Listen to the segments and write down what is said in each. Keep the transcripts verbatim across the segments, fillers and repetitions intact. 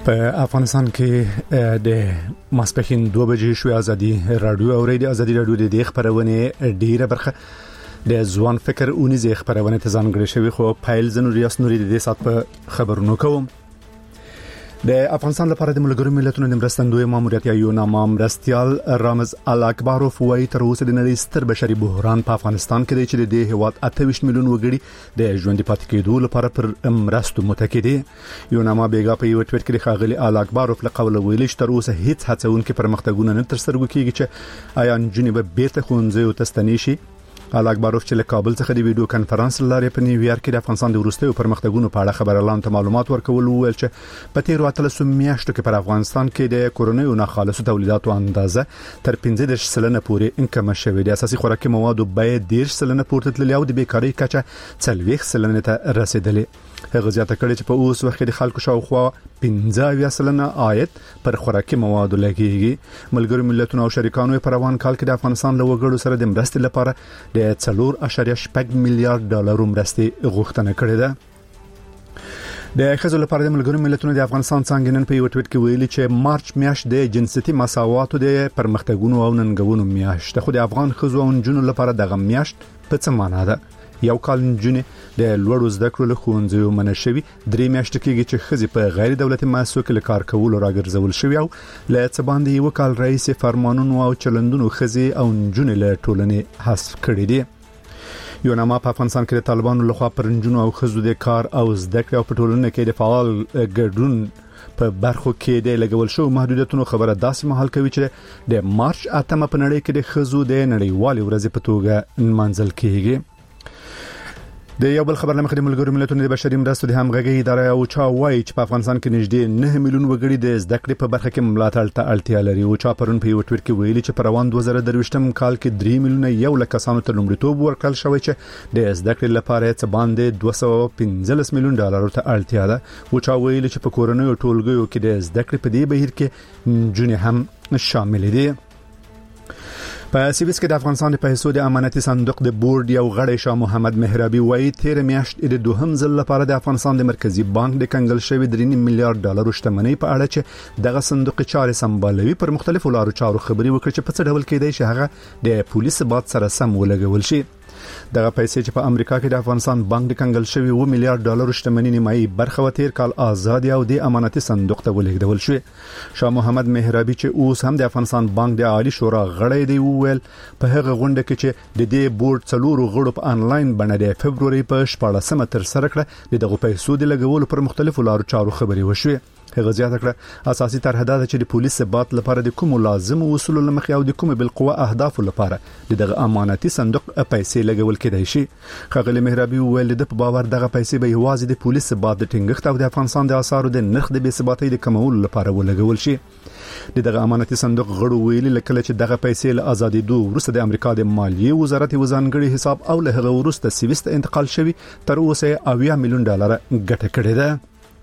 په افغانستان کې د ماسپښین دوه بجې شوې ازادي رادیو او ریډیو ازادي رادیو د خبرونه ډیره برخه د ځوان فکر اونیزه خبرونه ته ځانګړې شوی خو فایل زنوریاس نوري د دې سات په خبرونو کوم د افغانستان لپاره د ملګرو ملتونو د مرستندوی ماموریت یو نامه مرستيال رامز الاکباروف وایي تر اوسه د نړۍ ستر بشري بحران په افغانستان کې دی چې د هیواد اته ویشت میلیون وګړي د ژوند پاتې کېدو لپاره پر مرستو متکی دي یو نامه بیګا په یو ټویټ کې خاغلی الاکباروف له قوله ویلي چې تر اوسه هیڅ هڅونکې پرمختګونه نه تر سترګو کېږي چې آیا نجونې به بیرته ښوونځي او تستنی شي الاکباروف چې له کابل څخه د ویډیو کانفرنس لارې په نیویارک کې د افغانستان د وروستیو پرمختګونو په اړه خبرلاند ته معلومات ورکول ویل چې په تیر اتلس میاشتو کې پر افغانستان کې د کورونی او ناخالصو تولیداتو اندازه تر پنځه دېرش سلنه پورې انکم شوی د اساسي خوراکي موادو باید ډیر سلنه پورته تللی او د بیکاری کچه څلوېښت سلنه ته رسیدلې هغه زیاته کړي چې په اوس وخت کې د خلکو شاوخوا پنځه سلنه عاید پر خوراکي موادو لګيږي ملګرو ملتونو او شریکانو په روان کال کې د افغانستان له وګړو سره د مرستې لپاره د څلور اشاریه شپږ میلیارډ ډالر مرستې غوښتنه کړې ده د خزو لپاره د ملګرو ملتونو د افغانستان څنګه نن په یو ټویټ کې ویلي چې مارچ میاشت د جنسيتي مساواتو د پرمختګونو او ننګونو میاشت خو د افغان خزو او نجونو لپاره دغه میاشت په څه معنی ده یو کال نجونې د لوړو زده کړو له ښوونځیو منشوي درې میاشتې کېږي چې خزي په غیر دولتي مؤسسو کې کار کول او راګرځول شوی او له څه باندې یو کال رئیس فرمانونو او چلندونو خزي او نجونې له ټولنې حذف کړي دي یو نامه په افغانستان کې د طالبانو لخوا پر نجونو او خزو د کار او زده کړې او په ټولنه کې د فعال ګډون په برخو کې د لګول شو محدودیتونو خبره داسې مهال کوي چې د مارچ اتمه په نړۍ کې د خزو د نړیوال ورځ په توګه منځل کېږي د یو بل خبر لمخې د ملګرو ملتونو د بشري مرستو د همغږي ادارې او چا وایي چې په افغانستان کې نږدې نه میلیون وګړي د زده کړې په برخه کې ملاتړ ته اړتیا لري او چا پرون په یو ټویټ کې ویلي چې په روان دوه زره درویشتم کال کې درې میلیونه یو لک کسانو ته لومړیتوب ورکړل شوی چې د زده کړې لپاره څه باندې دوه سوه پنځلس میلیون ډالر ته اړتیا ده او چا ویلي چې په کورونی او ټولګیو کې د زده کړې په دې بهیر کې جنې هم شامل دي په سیویس کې د افغانستان د پیسو د امانتي صندوق د بورډ یو غړی شاه محمد مهرابي وایي تیر میاشت د دوهم ځل لپاره د افغانستان د مرکزی بانک د کنګل شوی درې میلیارډ ډالر شتمنۍ په اړه چې دغه صندوق چارې سمبالوي پر مختلفو لارو چارو خبري وکړي چې په څه ډول کېدای شي هغه د پولیس ثبات سره سم ولګول شي دغه پیسې چې په امریکا کې د افغانستان بانک د کنګل شوی و میلیارډ ډالر شتمنۍ نیمایي برخه و تیر کال آزاد او د امانتي صندوق ته ولګول شو شاه محمد مهرابي چې اوس هم د افغانستان بانک د عالی شورا غړی دی ویل په هغه غونډه کې چې د دې بورډ څلورو غړو په انلاین باندې د فبرवरी په شپږمه تر سره کړه دغه پیسو د لګولو پر مختلفو لارو چارو خبري وشوه هغه زیاته کړه اساسي طرح دا چې د پولیس ثبات لپاره د کوم لازم اصول لمخې او د کوم بالقوه اهداف لپاره دغه امانتي صندوق پیسې لګول کېدای شي خغلی مهرابي ویل د په باور دغه پیسې به یوازې د پولیس ثبات د ټینګښت او د افغانستان د اسعارو د نرخ د بې ثباتۍ د کمولو لپاره ولګول شي دغه امانتي صندوق غړو ویلي لکه چې دغه پیسې له ازادي دوه وروسته د امریکا د مالیې وزارت وزانګړي حساب او له هغه وروسته سويس ته انتقال شوی تر اوسه اویا میلیون ډالر ګټه کړې ده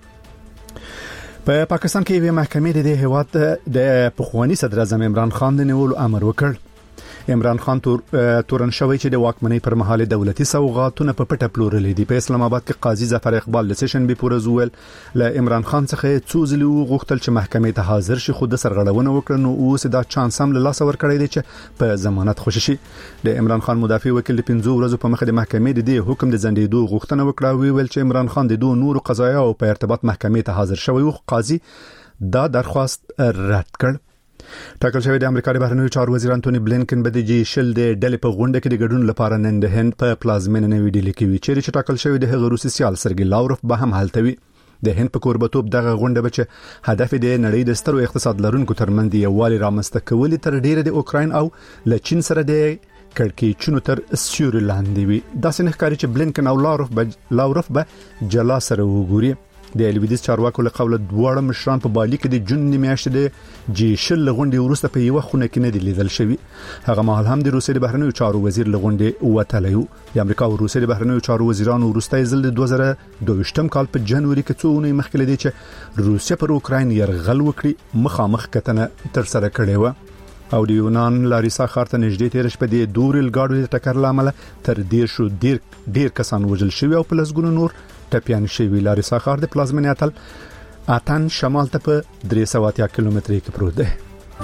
په پاکستان کې یو محکمې د هیواد د پخوانی صدر اعظم عمران خان د نیولو امر وکړ عمران خان تور تورن شوی چې د واکمنۍ پر مهال دولتي سوغاتونه په پټه پلورلې دي په اسلام آباد کې قاضي ظفر اقبال د سیشن بي پورزول ل عمران خان څخه څوزلي غوښتل چې محکمې ته حاضر شي خو د سرغړونه وکړ نو اوس دا چانس هم له لاس ور کړی دی چې په ضمانت خوشی شي د عمران خان مدافع وکیل د پنځو ورځې په مخ د محکمې د دې حکم د زندېدو غوښتنه وکړه ویل چې عمران خان د دوه نورو قضایا او په ارتباط محکمې ته حاضر شوی او قاضي دا درخواست رد کړ ټاکل شوی د امریکا د بهرنیو چارو وزیر انټونی بلینکن به د جی شل د ډلې په غونډه کې د ګډون لپاره نن د هند په پلازمینه نوې ډیلي کې وی چې ټاکل شوی د هغه روسي سیال سرګي لاوروف به هم حالتوي د هند په کوربتوب دغه غونډه به چې هدف د نړۍ د سترو اقتصاد لرونکو ترمنځ یووالي رامنځته کول تر ډیره د اوکراین او ل چین سره د کړکېچونو تر سیوري لاندې وي دا څنګه ښکاري چې بلینکن او لاوروف به لاوروف به جلا سره وګوري د الویدیز چارواکو له قوله دواړه مشران په بالي کې د جون میاشتې د جی شل لغونډې وروسته په یو خونه کې نه دی لیدل شوی هغه مهال هم د روسیې د بهرنیو چارو وزیر لغونډې وتلیو د امریکا او روسیې د بهرنیو چارو وزیرانو وروستي ځل د دوه زره دوه کال په جنوري کې څو مخکې لدی چې روسیا پر اوکراین يرغل وکړي مخامخ کتنه تر سره کړې و او د یونان لاریسا خارته نږدې تیر شپه د دورل گاډو د ټکر لامل تر ډیر شو ډیر ډیر کسان وژل شوی او په لسګونو نور ټپيان شوی. لاریسا خار د پلازمنې اتل اتن شمال ته په درې سوه اتیا کیلومتري کې پروت دی.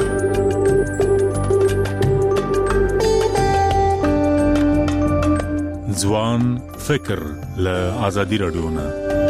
ځوان فکر له آزادي رادیو نه.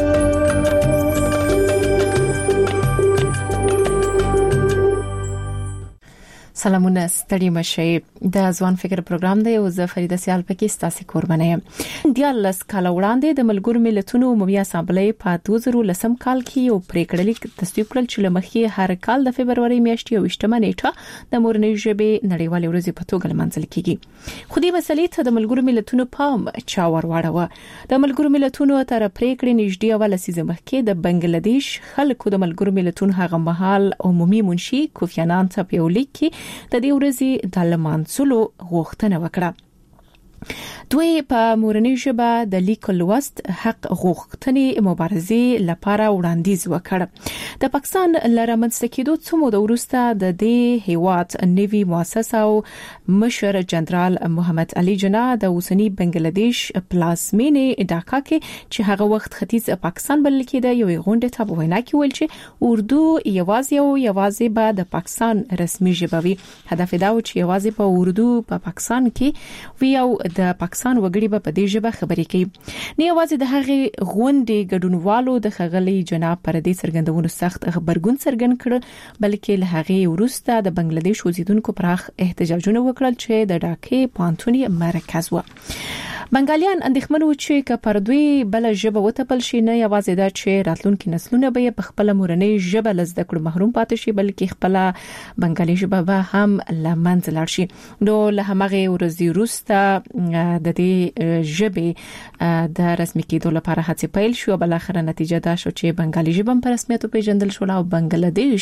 سلامونه ستړي مشي د ځوان فکر پروګرام دی او زه فریده سیال پکې ستاسو قربانه یم. د لس کال وړاندې د ملګرو ملتونو عمومي اسامبلې په دوه زره لسم کال کې یو پریکړه لیک تصویب کړل چې لمخې هر کال د فبرवरी میاشتې او شتمه نیټه د مورنۍ ژبې نړیوالې ورځې په توګه لمانځل کیږي. خو دې مسلې ته د ملګرو ملتونو پام چا ورواړو. د ملګرو ملتونو تر پریکړې نږدې اول لسیزه مخکې د بنگلاديش خلکو د ملګرو ملتونو هغه مهال عمومي منشي کوفی عنان ته په لیک کې د دې ورځې د لمانځلو غوښتنه وکړه. دوی په مورنۍ ژبه د لیک لوست حق غوښتنې مبارزې لپاره وړاندیز وکړ. د پاکستان لرمنځته کېدو څو موده وروسته د دې هیواد نوي مؤسسه او مشر جنرال محمد علي جناح د اوسنی بنگلاديش پلازمینې ډاکا کې چې هغه وخت ختیځ پاکستان بلل کېده یو غونډه ته وینا کې ویل چې اردو یوازې او یوازې به د پاکستان رسمي ژبه وي. هدف دا و چې یوازې په اردو په پاکستان کې وي او د پاکستان وګړي به په دې ژبه خبرې کوي. نه یوازې د هغې غونډې ګډونوالو د خغلی جناب پر دې څرګندونو سخت خبرګون څرګند کړ بلکې له هغې وروسته د بنگلاديش اوسیدونکو پراخ احتجاجونه وکړل چې د ډاکې پانتونی مرکز و. بنگالیان اندېښمن و چې که پر دوی بل ژبه وتپل شي نه یوازې دا چې راتلونکي نسلونه به په خپل مورنۍ ژبه لزده کړو محروم پاتې شي بلکې خپل بنگالي ژبه به هم لمنځه لاړ شي. نو له همغه ورځې وروسته د دې ژبې د رسمي کېدو لپاره هڅې پیل شو. بل اخر نتیجه دا شو چې بنگالي ژبه په رسمیت پیژندل شو او بنگلاديش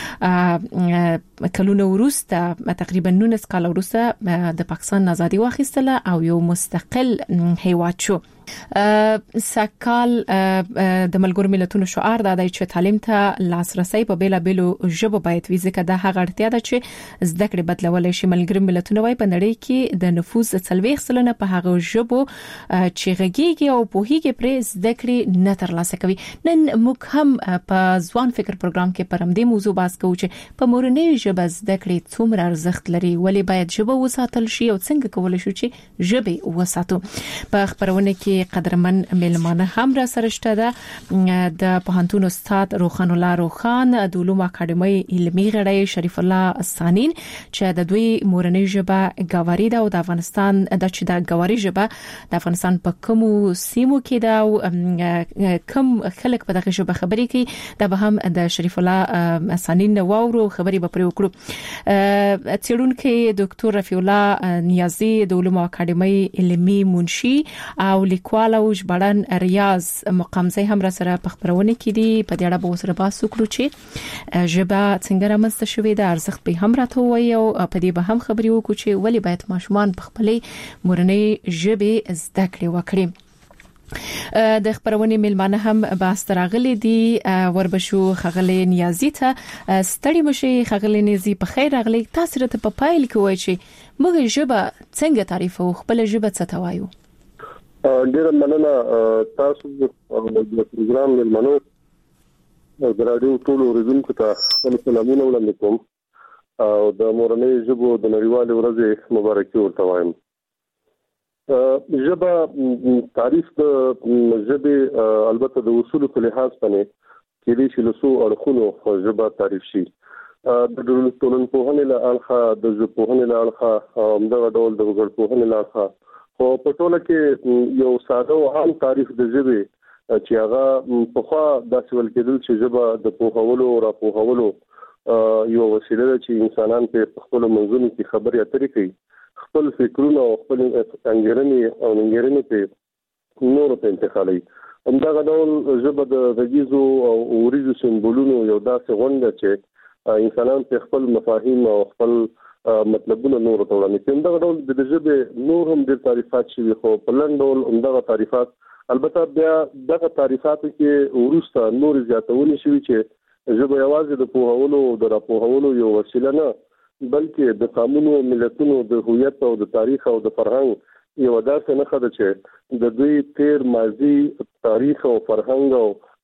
کلونه وروسته تقریبا نولس کال وروسته د پاکستان آزادي واخیستله او یو مستقل هیواد شو. سکال د ملګرو ملتونو شعار دا دی چې تعلیم ته لاسرسي په بیلا بیلو ژبو باید وي ځکه دا هغه اړتیا ده چې زده کړې بدلول شي. ملګرو ملتونو وايي په نړۍ کې د نفوس څلويخ سلنه په هغه ژبو چې غږیږي او په هیګه پرې زده کړې نه ترلاسه کوي. نن موږ هم په ځوان فکر پروګرام کې پر همدې موضوع بحث کوو چې په مورنۍ ژبه زده کړې څومره ارزښت لري ولې باید ژبه وساتل شي او څنګه کولای شو چې ژبه وساتو. په خبرونه کې قدرمن ملمانه هم را سره شته ده د پوهنتون استاد روخان الله روخان د علوم اکاډمي علمي غړی شریف الله سانین چې د دوی مورنۍ ژبه ګاوري ده او د افغانستان د چې د ګاوري ژبه د افغانستان په کومو سیمو کې ده او کوم خلک په دغه ژبه خبرې کوي دا به هم د شریف الله سانین واورو خبرې به پرې وکړو. څېړونکو ډاکټر رفیع الله نیازي د علوم اکاډمي علمي منشي او لیکوال او ژباړن ریاض مقامزي هم را سره په خبرونه کې دي. په دې اړه به وسره بحث وکړو چې ژبه څنګه رامنځته شوې ده ارزښت به هم راته وایي او په دې به هم خبرې وکړو چې ولې باید ماشومان په خپلې مورنۍ ژبې زده کړې وکړي. د خبرونه ملمانه هم بحث تراغلي دي وربشو خغلې نیازي ته ستړي مشي. خغلې نیازي په خیر راغلي. تاسو ته په پایل کې وایي چې موږ ژبه څنګه تعریفو خپل ژبه څه ته وایو. ډیر مننه تاسو د پروګرام ملمنو د رادیو ټول اوریدونکو ته سلامونه وړاندې کوم او د مورنۍ ژبو د نړیوالې ورځې مبارکي ورته وایم. ژبه تعریف د ژبې البته د اصولو په لحاظ باندې کېدای شي له څو اړخونو ژبه تعریف شي. د ټولنپوهنې له اړخه د ژبپوهنې له اړخه همدغه ډول د وګړپوهنې له اړخه خو په ټوله کې یو ساده او عام تعریف د ژبې چې هغه په خوا داسې ول کېدل چې ژبه د پوهولو او راپوهولو یو وسیله ده چې انسانان په خپل منځونو کې خبرې اترې کوي خپل فکرونه او خپل انګیرنې او انګیرنې په نور په انتقالي. همدغه ډول ژبه د غږیزو او اوریزو سمبولونو یو داسې غونډه چې انسانان په خپل مفاهیم او خپل مطلبونه نور ته وړاندې کوي. همدغه ډول د ژبې نور هم ډېر تعریفات شوي خو په لنډ ډول همدغه تعریفات البته بیا دغه تعریفاتو کې وروسته نور زیاتونې شوي چې ژبه یوازې د پوهولو او د راپوهولو یو وسیله نه بلکې د قومونو ملتونو د هویت او د تاریخ او د فرهنګ یو داسې نښه ده چې د دوی تیر ماضي تاریخ او فرهنګ او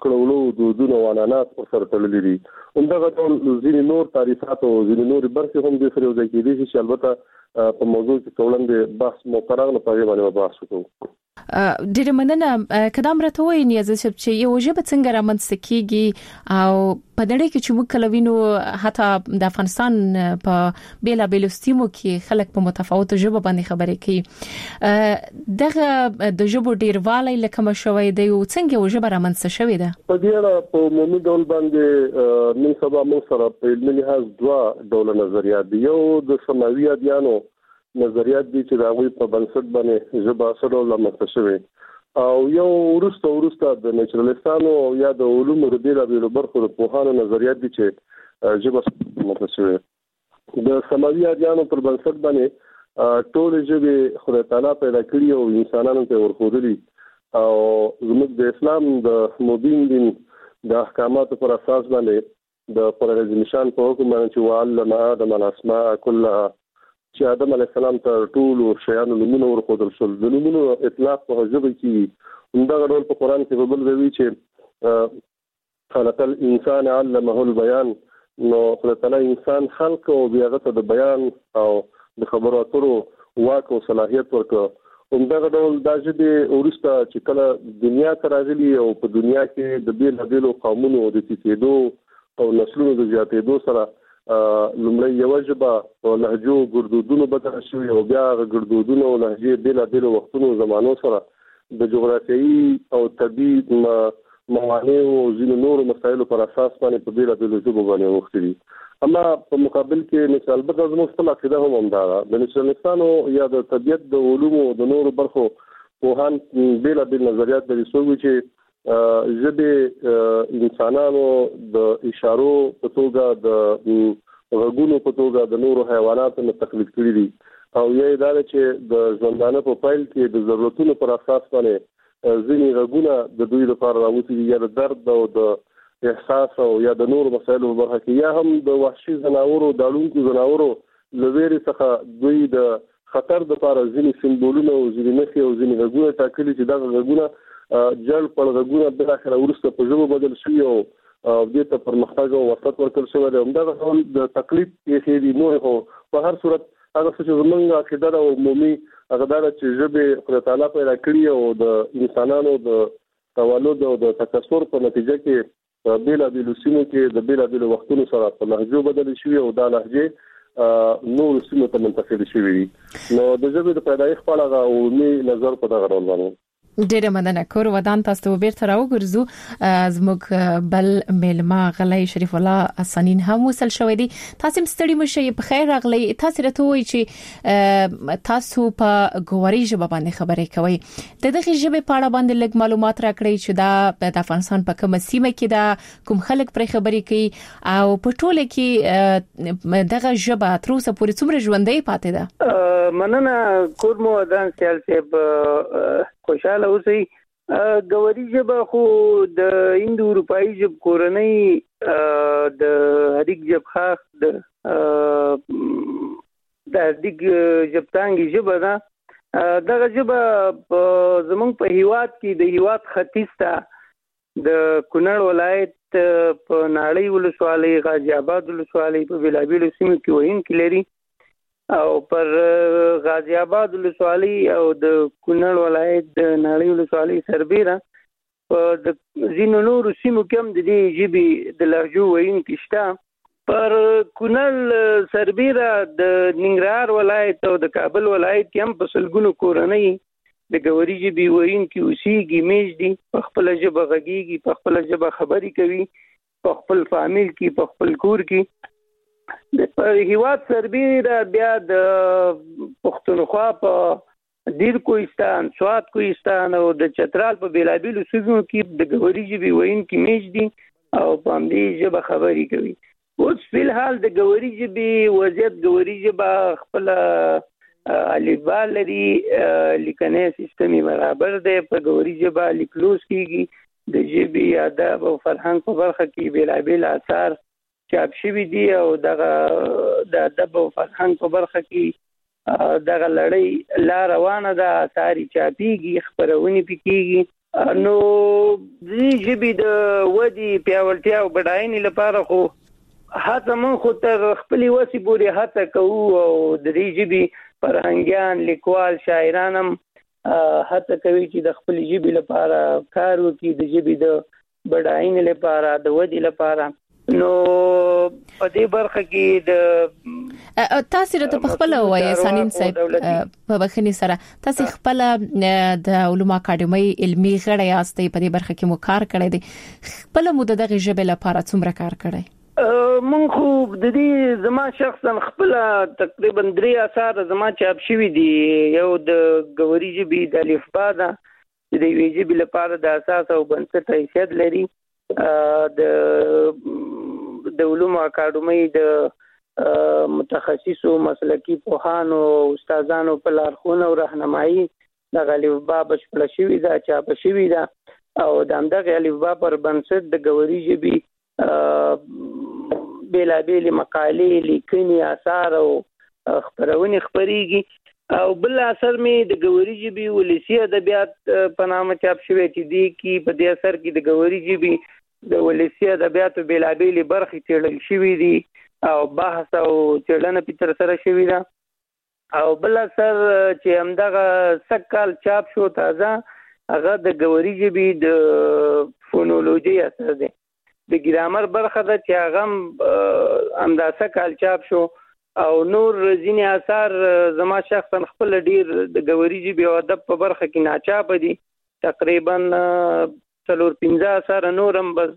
کړهولو دودونه او عنعنات سره تړلي دي. همدغه ډول ځینې نور تعریفات او ځینې نور برخې هم د سره یو ځای کېدي چې البته په موضوع کې څوړندې بحث مقرر نه پاره باندې بحث وکړو. ډېر مننه. کدام راته وایي نیاز صاحب چې یو ژبه څنګه رامنځته کیږي او په دې کې چې موږ کلوینو حتی د افغانستان په بیلا بیلستیمو کې خلک په متفاوتو ژبه باندې خبرې کوي، دغه د ژبو ډیروالی لکه مشوي دی او څنګه یو ژبه رامنځته شوې ده؟ په دې اړه په عمومي ډول باندې نن سبا موږ سره په علمي لحاظ دوه ډول نظریات دي. یو د سماوي ادیانو نظریات دي چې دا غوي په بنسټ باندې ژبه سره لمسته شوی، او یو ورسته ورسته د نېچرالستانو او یا د علومو د بیلا بیلو برخو د پوهانو نظریات دي چې ژبه لمسته شوی. د سماوي ادیانو پر بنسټ باندې ټول ژبه خدای تعالی پیدا کړی او انسانانو ته ورخودلي، او زموږ د اسلام د مبین دین د احکاماتو پر اساس باندې د پرهیز نشان په حکم باندې چې وعلم آدم الاسماء كلها چې آدم علی السلام ته ټول شیانو نومونه ورخودل شول. د نومونو اطلاق په ژبه کې همدغه ډول په قران کې په بل ځای چې خلق الانسان علمه البيان، نو خدای تعالی انسان خلق او بیا ته د بیان او د خبرو اترو واک او صلاحیت ورکړ. همدغه ډول دا چې ورسته چې کله دنیا ته راغلي او په دنیا کې د بیل بیلو قومونو د تیتېدو او نسلونو د زیاتېدو سره لومړی یو ژبه او لهجو ګردودونو بدل شوی، او بیا ګردودونو او لهجې بیل بیل وختونو زمانو سره د جغرافیایي او طبي موانع او ځینو نور مسایلو پر اساس باندې په بیل بیل ژبو باندې وختري. اما په مقابل کې نسل بدل زموږ خپل عقیده هم همدا د نسلستانو یا د طبيعت د علومو د نور برخو پوهان بیل بیل نظریات لري چې ژبه انسانانو د اشارو په توګه د غږونو په توګه د نورو حیواناتو نه تقلید کړی دي، او یې دا چې د ژوندانه په پایل کې د ضرورتونو پر اساس باندې ځینې غږونه د دوی لپاره راوتی دي، یا د درد او د احساس او یا د نورو مسایلو په برخه کې، یا هم د وحشي ځناورو د اړونکو ځناورو لویري څخه دوی د خطر د لپاره ځینې سمبولونه او ځینې نښې او ځینې غږونه ټاکلي چې دا غږونه جل پر غږونه د اخر ورسته په ژبه بدل شي او دې ته پرمختګ او وسط ورکړل شوی دی. همدغه ډول د تقلید کې دی نور خو په هر صورت هغه څه چې زمونږ عقیده او عمومي هغه دا چې ژبه خدای تعالی پیدا کړی او د انسانانو د تولد او د تکثر په نتیجه کې بیل بیل سیمو کې د بیل بیل وختونو سره په لهجو بدل شي او دا لهجه نور سیمو ته منتقل شوی دي. نو د ژبې د پیدایښت په اړه عمومي نظر په دغه ډول باندې. ډیره مننه. کور ودان تاسو ته بیرته راوګرځو. زموږ بل ملما غلای شریف الله حسنین هم وصل شوې دي. تاسو ستړي مشه په خیر راغلی. تاسو راته وایي چې تاسو په ګوري ژبه باندې خبرې کوي. د دغه ژبې په اړه باندې لږ معلومات راکړئ چې دا د افغانستان په کومه سیمه کې دا کوم خلک پر خبرې کوي او په ټوله کې دغه ژبه تر اوسه پورې څومره ژوندۍ پاتې ده؟ مننه. کور مو ودان سیال صاحب خوشاله اوسئ. ګوري ژبه خو د هندو اروپایي ژب کورنۍ د هریک ژب خاص د د هریک ژبتانګي ژبه ده. دغه ژبه زمونږ په هیواد کې د هیواد ختیځ ته د کونړ ولایت په ناړۍ ولسوالۍ، غازی آباد ولسوالۍ په بېلابېلو سیمو کې ویونکي لري، او پر غازی آباد ولسوالۍ او د کونړ ولایت د ناړۍ ولسوالۍ سربېره په د ځینو نورو سیمو کې هم د دې ژبې د لهجو ویونکي شته. پر کونړ سربېره د ننګرهار ولایت او د کابل ولایت کې هم په سلګونو کورنۍ د ګوري ژبې ویونکي اوسېږي، میږدي، په خپله ژبه غږېږي، په خپله ژبه خبرې کوي، په خپل فامیل کې، په خپل کور کې. د هیواد سربېره بیا د پښتونخوا په دیر کوهستان، سوات کوهستان او د چترال په بېلابېلو سیمو کې د ګوري ژبې ویونکي میږدي او په همدې ژبه خبرې کوي. اوس فی الحال د ګوري ژبې وضعیت، ګوري ژبه خپله الفبا لري، لیکنی سیستم یې برابر دی. په ګوري ژبه لیکلوز کېږي. د ژبې ادب او فرهنګ په برخه کې بېلابېل اثار چاپ شوي دي او دغه د ادب او فرهنګ په برخه کې دغه لړۍ لا روانه ده. اثار چاپېږي، خپرونې پکې کېږي. نو دې ژبې د ودی پیاوړتیا او بډاینې لپاره خو هڅه مون خو تر خپل وسی پورې هڅه کوو او د دې ژبې فرهنګيان لیکوال شاعران هم هڅه کوي چې د خپل ژبې لپاره کار وکړي د ژبې د بډاینې لپاره د ودی لپاره نو په دې برخه کې د تاسو راته په خپل وایي سانین صاحب په بخښنې سره تاسو خپل د علوم اکاډمي علمي غړی یاستئ په دې برخه کې مو کار کړی دی خپل مو د دغه ژبې لپاره څومره کار کړی مون خو د دې زما شخصا خپل تقریبا درې اثار زما چاپ شوي دي یو د ګوري ژبې د الفبا ده د دې ژبې لپاره د اساس او بنسټ حیثیت لري د د علوم اکاډمي د متخصصو مسلکی پوهانو استادانو په لارښوونه او راهنمایي د الفبا بشپړه شوې ده چاپ شوې ده او د همدغه الفبا پر بنسټ د ګوري ژبې بیلابېل مقالې لیکنې آثار او خبرونه خبريږي او بل اثر می د ګوري ژبې ولسی ادبیات په نامه چاپ شوی چې دی کی په دې اثر کې د ګوري ژبې د ولسی ادبیاتو بیلابېل برخې تړل شوې دي او بحث او څېړنه په تر سره شوې ده او بل اثر چې همدغه سکال چاپ شو تازه هغه د ګوري ژبې د فونولوژي اثر دی د ګرامر برخه ده چې هغه همداسه کال چاپ شو او نور ځینې اثار زما شخصا خپل ډیر د ګوري ژبې او ادب په برخه کې ناچاپ دي تقریبا څلور پنځه اثار نورم بس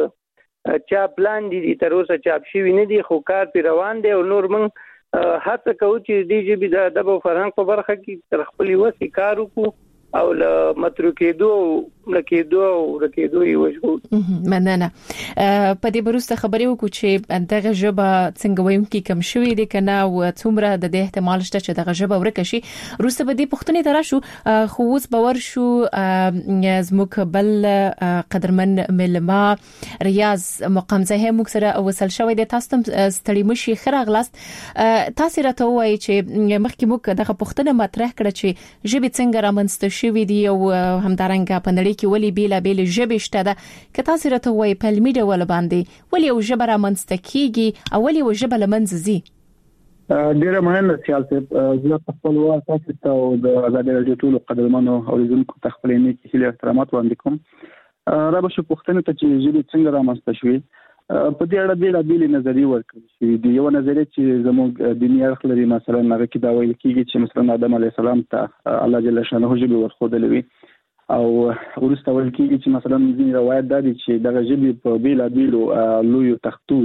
چاپ لاندې دي تر اوسه چاپ شوي نه دي خو کار پې روان دی او نور موږ هڅه کوو چې دې ژبې د ادب او فرهنګ په برخه کې تر خپلې وسې کار وکړو او له متروکېدو لکېدو او رکېدو یې وژغورو مننه په دې بروسته خبرې وکړو چې دغه ژبه څنګه ویونکي کم شوې دي کنه او څومره د دې احتمال شته چې دغه ژبه ورکه شي روسته به دې پښتنې تر شو خو اوس باور شو زموږ بل قدرمن ملما ریاض مقام زه موږ سره وصل شوې د تاسو ستړي مشي خراغلاست تاسو راته وایي چې مخکې موږ دغه پښتنه مطرح کړ چې ژبه څنګه رامنځته شوې دي او همدارنګه په نړۍ کې ولې بیل بیل ژبې شته ده که تاسو راته وایي په علمي ډول باندې ولې یو ژبه رامنځته کیږي او ولې یو ژبه له منځه ځي ډیره مننه سیال صاحب زه په خپل وخت تاسو ته او د آزادۍ راډیو ټول قدرمنو اوریدونکو ته خپل نیک هیله احترامات وړاندې کوم را به شو پوښتنه ته چې ژبه څنګه رامنځته شوې په دې اړه بیل بیل نظریې ورکړل شوې دي یو نظریه چې زموږ دیني اړخ لري مثلا هغه کې دا ویل کېږي چې مثلا آدم علیه السلام ته الله جل شانه ژبه ورخودلې وي او ورسته ویل کېږي چې مثلا ځینې روایت دا دي چې دغه ژبه په بیل بیل لوی تختو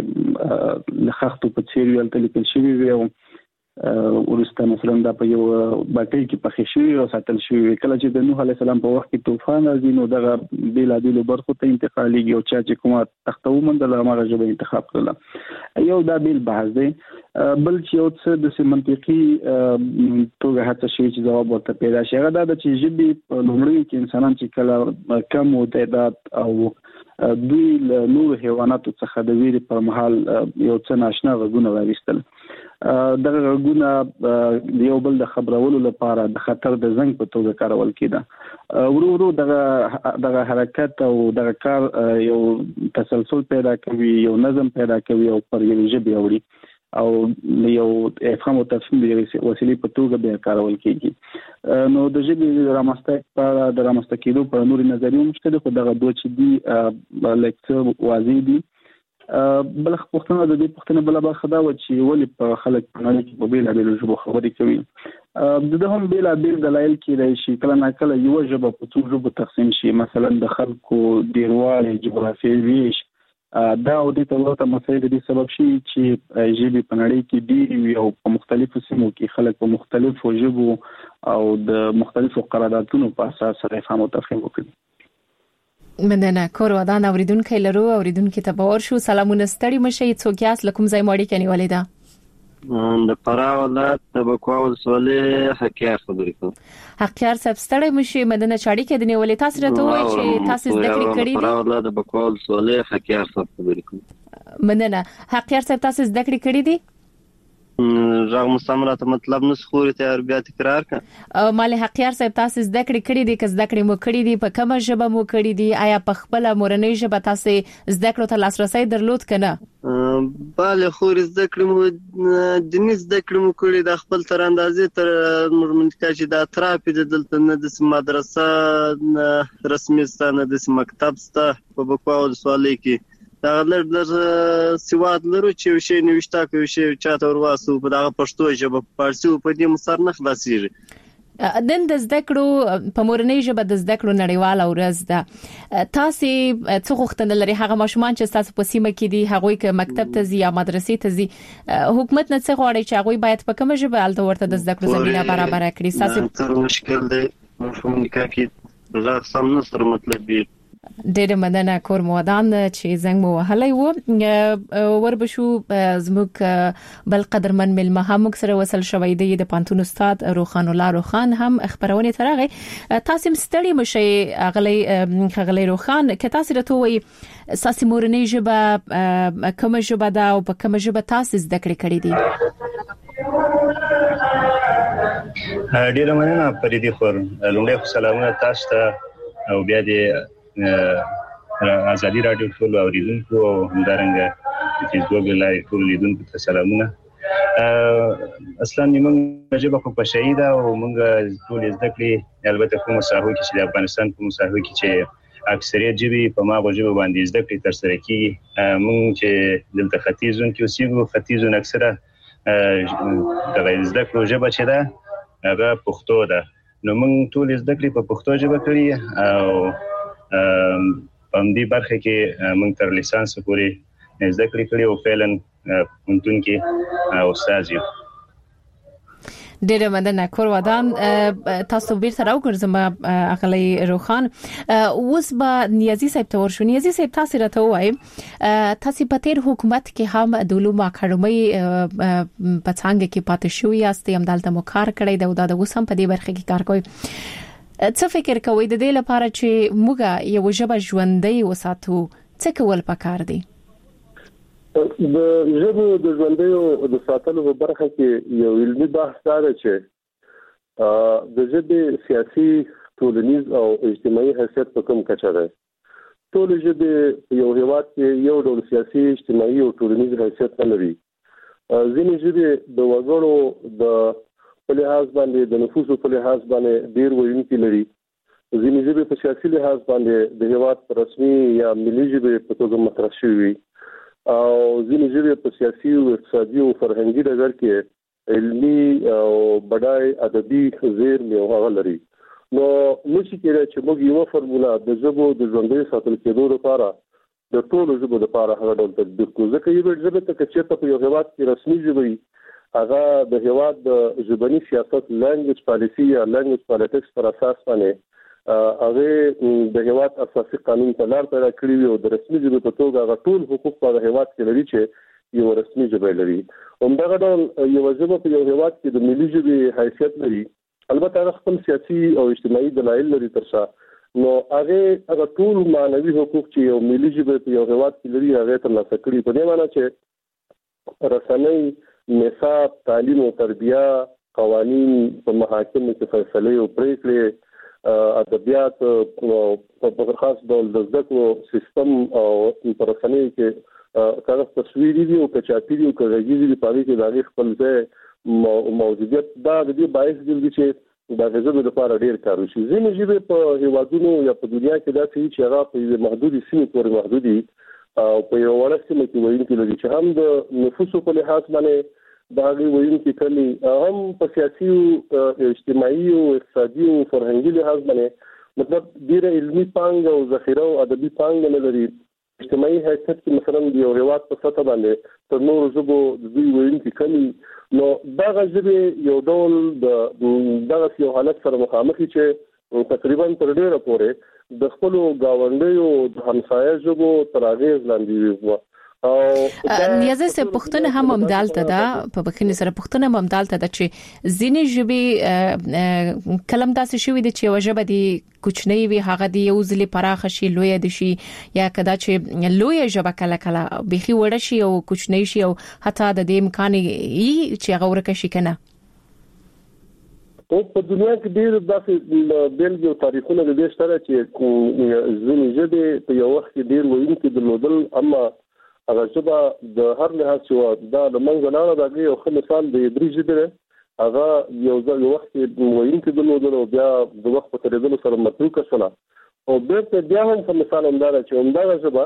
چې لخختو په څیر ویل لیکل شوی وي او ورسته مثلا دا په یو باټي کې پخې شوی او ساتل شوی کله چې د نوح علی السلام په وخت کې طوفان راځي نو دغه بیل بیل برخو ته انتقالېږي او چې کومه تخته ومندل هغه ژبه انتخاب کړل یو دا بیل بحث دی بل چې یو څه د منطقي توګه هڅه شوی چې جواب ورته پیدا شي هغه دا چې ژبه په لومړي کې انسانان چې کله کم او تعداد او دوی نور حیواناتو څخه د ویری پر مهال یو څه ناشنا غږونه راوستل دغه غږونه یو بل د خبرولو لپاره د خطر د زنګ په توګه کارول کېده ورو ورو دغه دغه حرکت او دغه کار یو تسلسل پیدا کوي یو نظم پیدا کوي او پر یو ژبه وړي او یو افهام او تفهیم د وسیلې په توګه به کارول کېږي نو د ژبې رامنځته په د رامنځته کېدو په نوري نظریو مشته خو دغه دوه چې دی لیکچر واضح دي بل پښتنه د دې پښتنه بل برخه دا و چې ولې په خلک په نړۍ کې په بیل بیل ژبو خبرې کوي د هم بیل بیل دلایل کې شي کله نه کله یو ژبه په څو ژبو تقسیم شي مثلا د خلکو ډیروالی جغرافیوي ویش دا او د تلوته مسایل د سبب شي چې ژبې په نړۍ کې ډېری وي او په مختلفو سیمو کې خلک په مختلفو ژبو او د مختلفو قراردادونو په اساس سره فهم او تفهیم کوي مننه کور ودان اوریدونکو لرو اوریدونکو ته باور شو سلامونه ستړي مشه څوک یاس لکم ځای ماړي کني ولیدا د پراو ولایت د بکواول سولې حقیار خبرې کوم حقیار صاحب ستړي مشه مدنه چاړي کې د نیولې تاسو راته وایي چې تاسو زده کړې کړې دي پراو ولایت د بکواول سولې حقیار خبرې کوم مننه حقیار صاحب تاسو زده کړې کړې دي راغ مستمره مطلب نس خوري ته بیا تکرار کا مال حقیار صاحب تاسو زده کړې کړې دي که زده کړې مو کړې دي په کومه ژبه مو کړې دي آیا په خپل مورنۍ ژبه تاسو زده کړو ته لاسرسي درلود کنه bale خوري زده کړې مو د نس زده کړې مو کړې د خپل تر اندازې تر مرمنټکا چې د اطراف د دلته نه د مدرسه رسمي ستانه د مکتب ستا په بکواو د سوالې کې دا لر لر سواد لرو چې شی نوښتا کوي شی چاته ورواسو په دغه پښتو ژبه فارسی په دې مسار نه خلاصيږي نن د زده کړو په مورنۍ ژبه د زده کړو نړیواله ورځ ده تاسو څه غوښتنه لري هغه ماشومان چې تاسو په سیمه کې دي هغه کې مکتب ته ځي یا مدرسې ته ځي حکومت نه څه غواړي چې هغه باید په کومه ژبه الته ورته د زده کړو زمينه برابر کړي تاسو مشکل دی مفهوم نکاح کې زه سم نه سره مطلب دی ډېر مننه کور مودان چې زنګ مو وهلای وو وربشو زموږ بل قدرمن ملمه هم سره وصل شوی دی د پانتون استاد روخان الله روخان هم خبرونه ترغه تاسو مستړی مشي اغلی خغلی روخان که تاسو راته وي ساسي مورنۍ ژبه کومه ژبه ده او په کومه ژبه تاسو زده کړې کړې دي ډېر مننه پریدي خور لومړی سلامونه تاسو ته او بیا دې ازادي رادیو ټول اوریدونکو او همدارنګه د فیسبوک لایو ټول لیدونکو ته سلامونه اصلا موږ ژبه په شهیدا او موږ ټول زده کړې البته کوم ساحو کې چې د افغانستان کوم ساحو کې چې اکثریت ژبې په ماغه ژبه باندې زده کړې تر سره کیږي موږ چې دلته ختیځون کې اوسېږو ختیځون اکثره د زده کړو ژبه چې ده هغه پښتو ده نو موږ ټول زده کړې په پښتو ژبه کړې او په دې برخه کې موږ تر لیسانس پورې زده کړې کړې او فعلا پونتون کې استاد یو ډېر مننه کور ودان تاسو بیرته راوګرځم اغلی روخان اوس به نیازي صاحب ته ورشو نیازي صاحب تاسو راته وایي تاسو په تیر حکومت کې هم د علوم اکاډمي په څنګه کې پاتې شوې یاست هم دلته مو کار کړی دی او دا د اوس هم په دې برخه کې کار کوي څه فکر کوئ د دې لپاره چې موږ یو ژبه ژوندۍ وساتو څه کول پکار دي د ژبه د ژوندۍ او د ساتلو په برخه کې یو علمي بحث دی چې د ژبې سیاسي ټولنیز او اجتماعي حیثیت په کوم کچه ده ټول ژبې یو هیواد کې یو ډول سیاسي اجتماعي او ټولنیز حیثیت لري ځینې ژبې د وګړو د په لحاظ باندې د نفوسو په لحاظ باندې ډیر ویونکي لري ځینې ژبې په سیاسي لحاظ باندې د هیواد په رسمي یا ملي ژبې په توګه مطرح شوي او ځینې ژبې په سیاسي او اقتصادي او فرهنګي ډګر کې علمي او بډای ادبي زیرمې او هغه لري نو نشي کېدای چې موږ یو فرموله د ژبو د ژوندۍ ساتل کېدو لپاره د ټولو ژبو لپاره هغه ډول تطبیق کوو ځکه یو ژبه ته چې په یو هیواد کې رسمي ژبه هغه د هیواد د ژبني سیاست لانګویج پالیسی یا لانګویج پالیټکس پر اساس باندې هغه د هیواد اساسي قانون ته لار پیدا کړی او د رسمي ژبې په توګه هغه ټول حقوق په هیواد کې لري چې یو رسمي ژبه لري همدغه ډول یو ژبه په یو هیواد کې د ملي ژبې حیثیت لري البته هغه خپل سیاسي او اجتماعي دلایل لري ترڅو نو هغه هغه ټول معنوي حقوق چې یو ملي ژبه په یو هیواد کې لري هغه ترلاسه کړي په دې معنی چې رسنۍ نصاب تعلیم او تربیه قوانین په محاکمو کې فیصله او پریکړې ادبیات په خاص ډول د زده کړو سیستم او په رسنۍ کې کاغذ تصویري دي او کچاپي دي او کاغذي دي په اړه کې د خپل ځای موجودیت دا د دې باعث دي چې د غزو لپاره ډیر کار وشي ځینې ژبې په هیوادونو یا په دنیا کې داسې چې هغه په محدودي سیمې پورې محدودي او په یو وړه سیمه کې وایي لري چې هم د نفوسو په لحاظ باندې دا غوي وایي کلی هم په سیاسي او اجتماعي او اقتصادي او فرهنګي لحاظ باندې مطلب ډیره علمي پانګه او ذخیره او ادبي پانګه نه لري اجتماعي حیثیت کې مثلا د یو هیواد په سطح باندې تر نورو ژبو د دوی وایي کلی نو دا ژبه یو ډول د دغه یو حالت سره مخامخ چې تقریبا تر ډیره پورې د خپل گاونډیو د همسایه ژبو تر اغیز لاندې وي نیازه سه پښتون هم همدالته ده په بخښنې سره پښتون هم همدالته ده چې ځینې ژبې کلم داسې شوی دي چې وجبه دي کوچنی وي هغه دی یو ځلې پراخ شي لوی دي شي یا کدا چې لوی ژبه کله کله بيخي وړ شي او کوچنی شي او حتی د دې امکان یې چې هغه ورکه شي کنه. او په دنیا کې ډېر داسې بیلګې او تاریخونه د دې سره چې ځینې ژبې په یو وخت کې ډېر ویونکي درلودل اما هغه ژبه د هر لحاظ چې دا د منځ نه راغلی او خو مثال د عبري ژبې هغه یو ځل یو وخت کې ویونکي درلودل او بیا د وخت په تیریدلو سره متروکه شوه او بیرته بیا هم په مثال همداره چې همدغه ژبه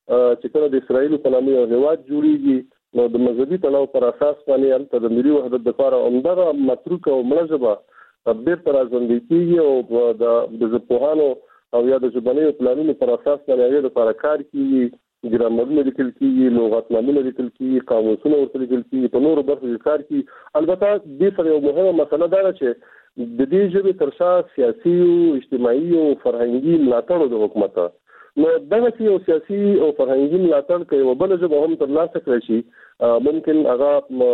چې کله د اسرائیلو په نامه یو هېواد جوړېږي نو د مذهبي تړاو پر اساس باندې هلته د ملي وحدت دپاره همدغه متروکه او مړه ژبه بیرته راژوندی کېږي او د ژبپوهانو او یا د ژبنیو پلانونو پر اساس باندې هغې لپاره کار کېږي ګرامرونه لیکل کېږي لغتنامونه لیکل کېږي قاموسونه ورته لیکل کېږي په نورو برخو کې کار کېږي. البته دې سره یو مهمه مسله دا ده چې د دې ژبې تر شا سیاسي او اجتماعي او فرهنګي ملاتړ د حکومت نو دغه یو سیاسي او فرهنګي ملاتړ کوي او بل ژبه هم ترلاسه کړی شي ممکن هغه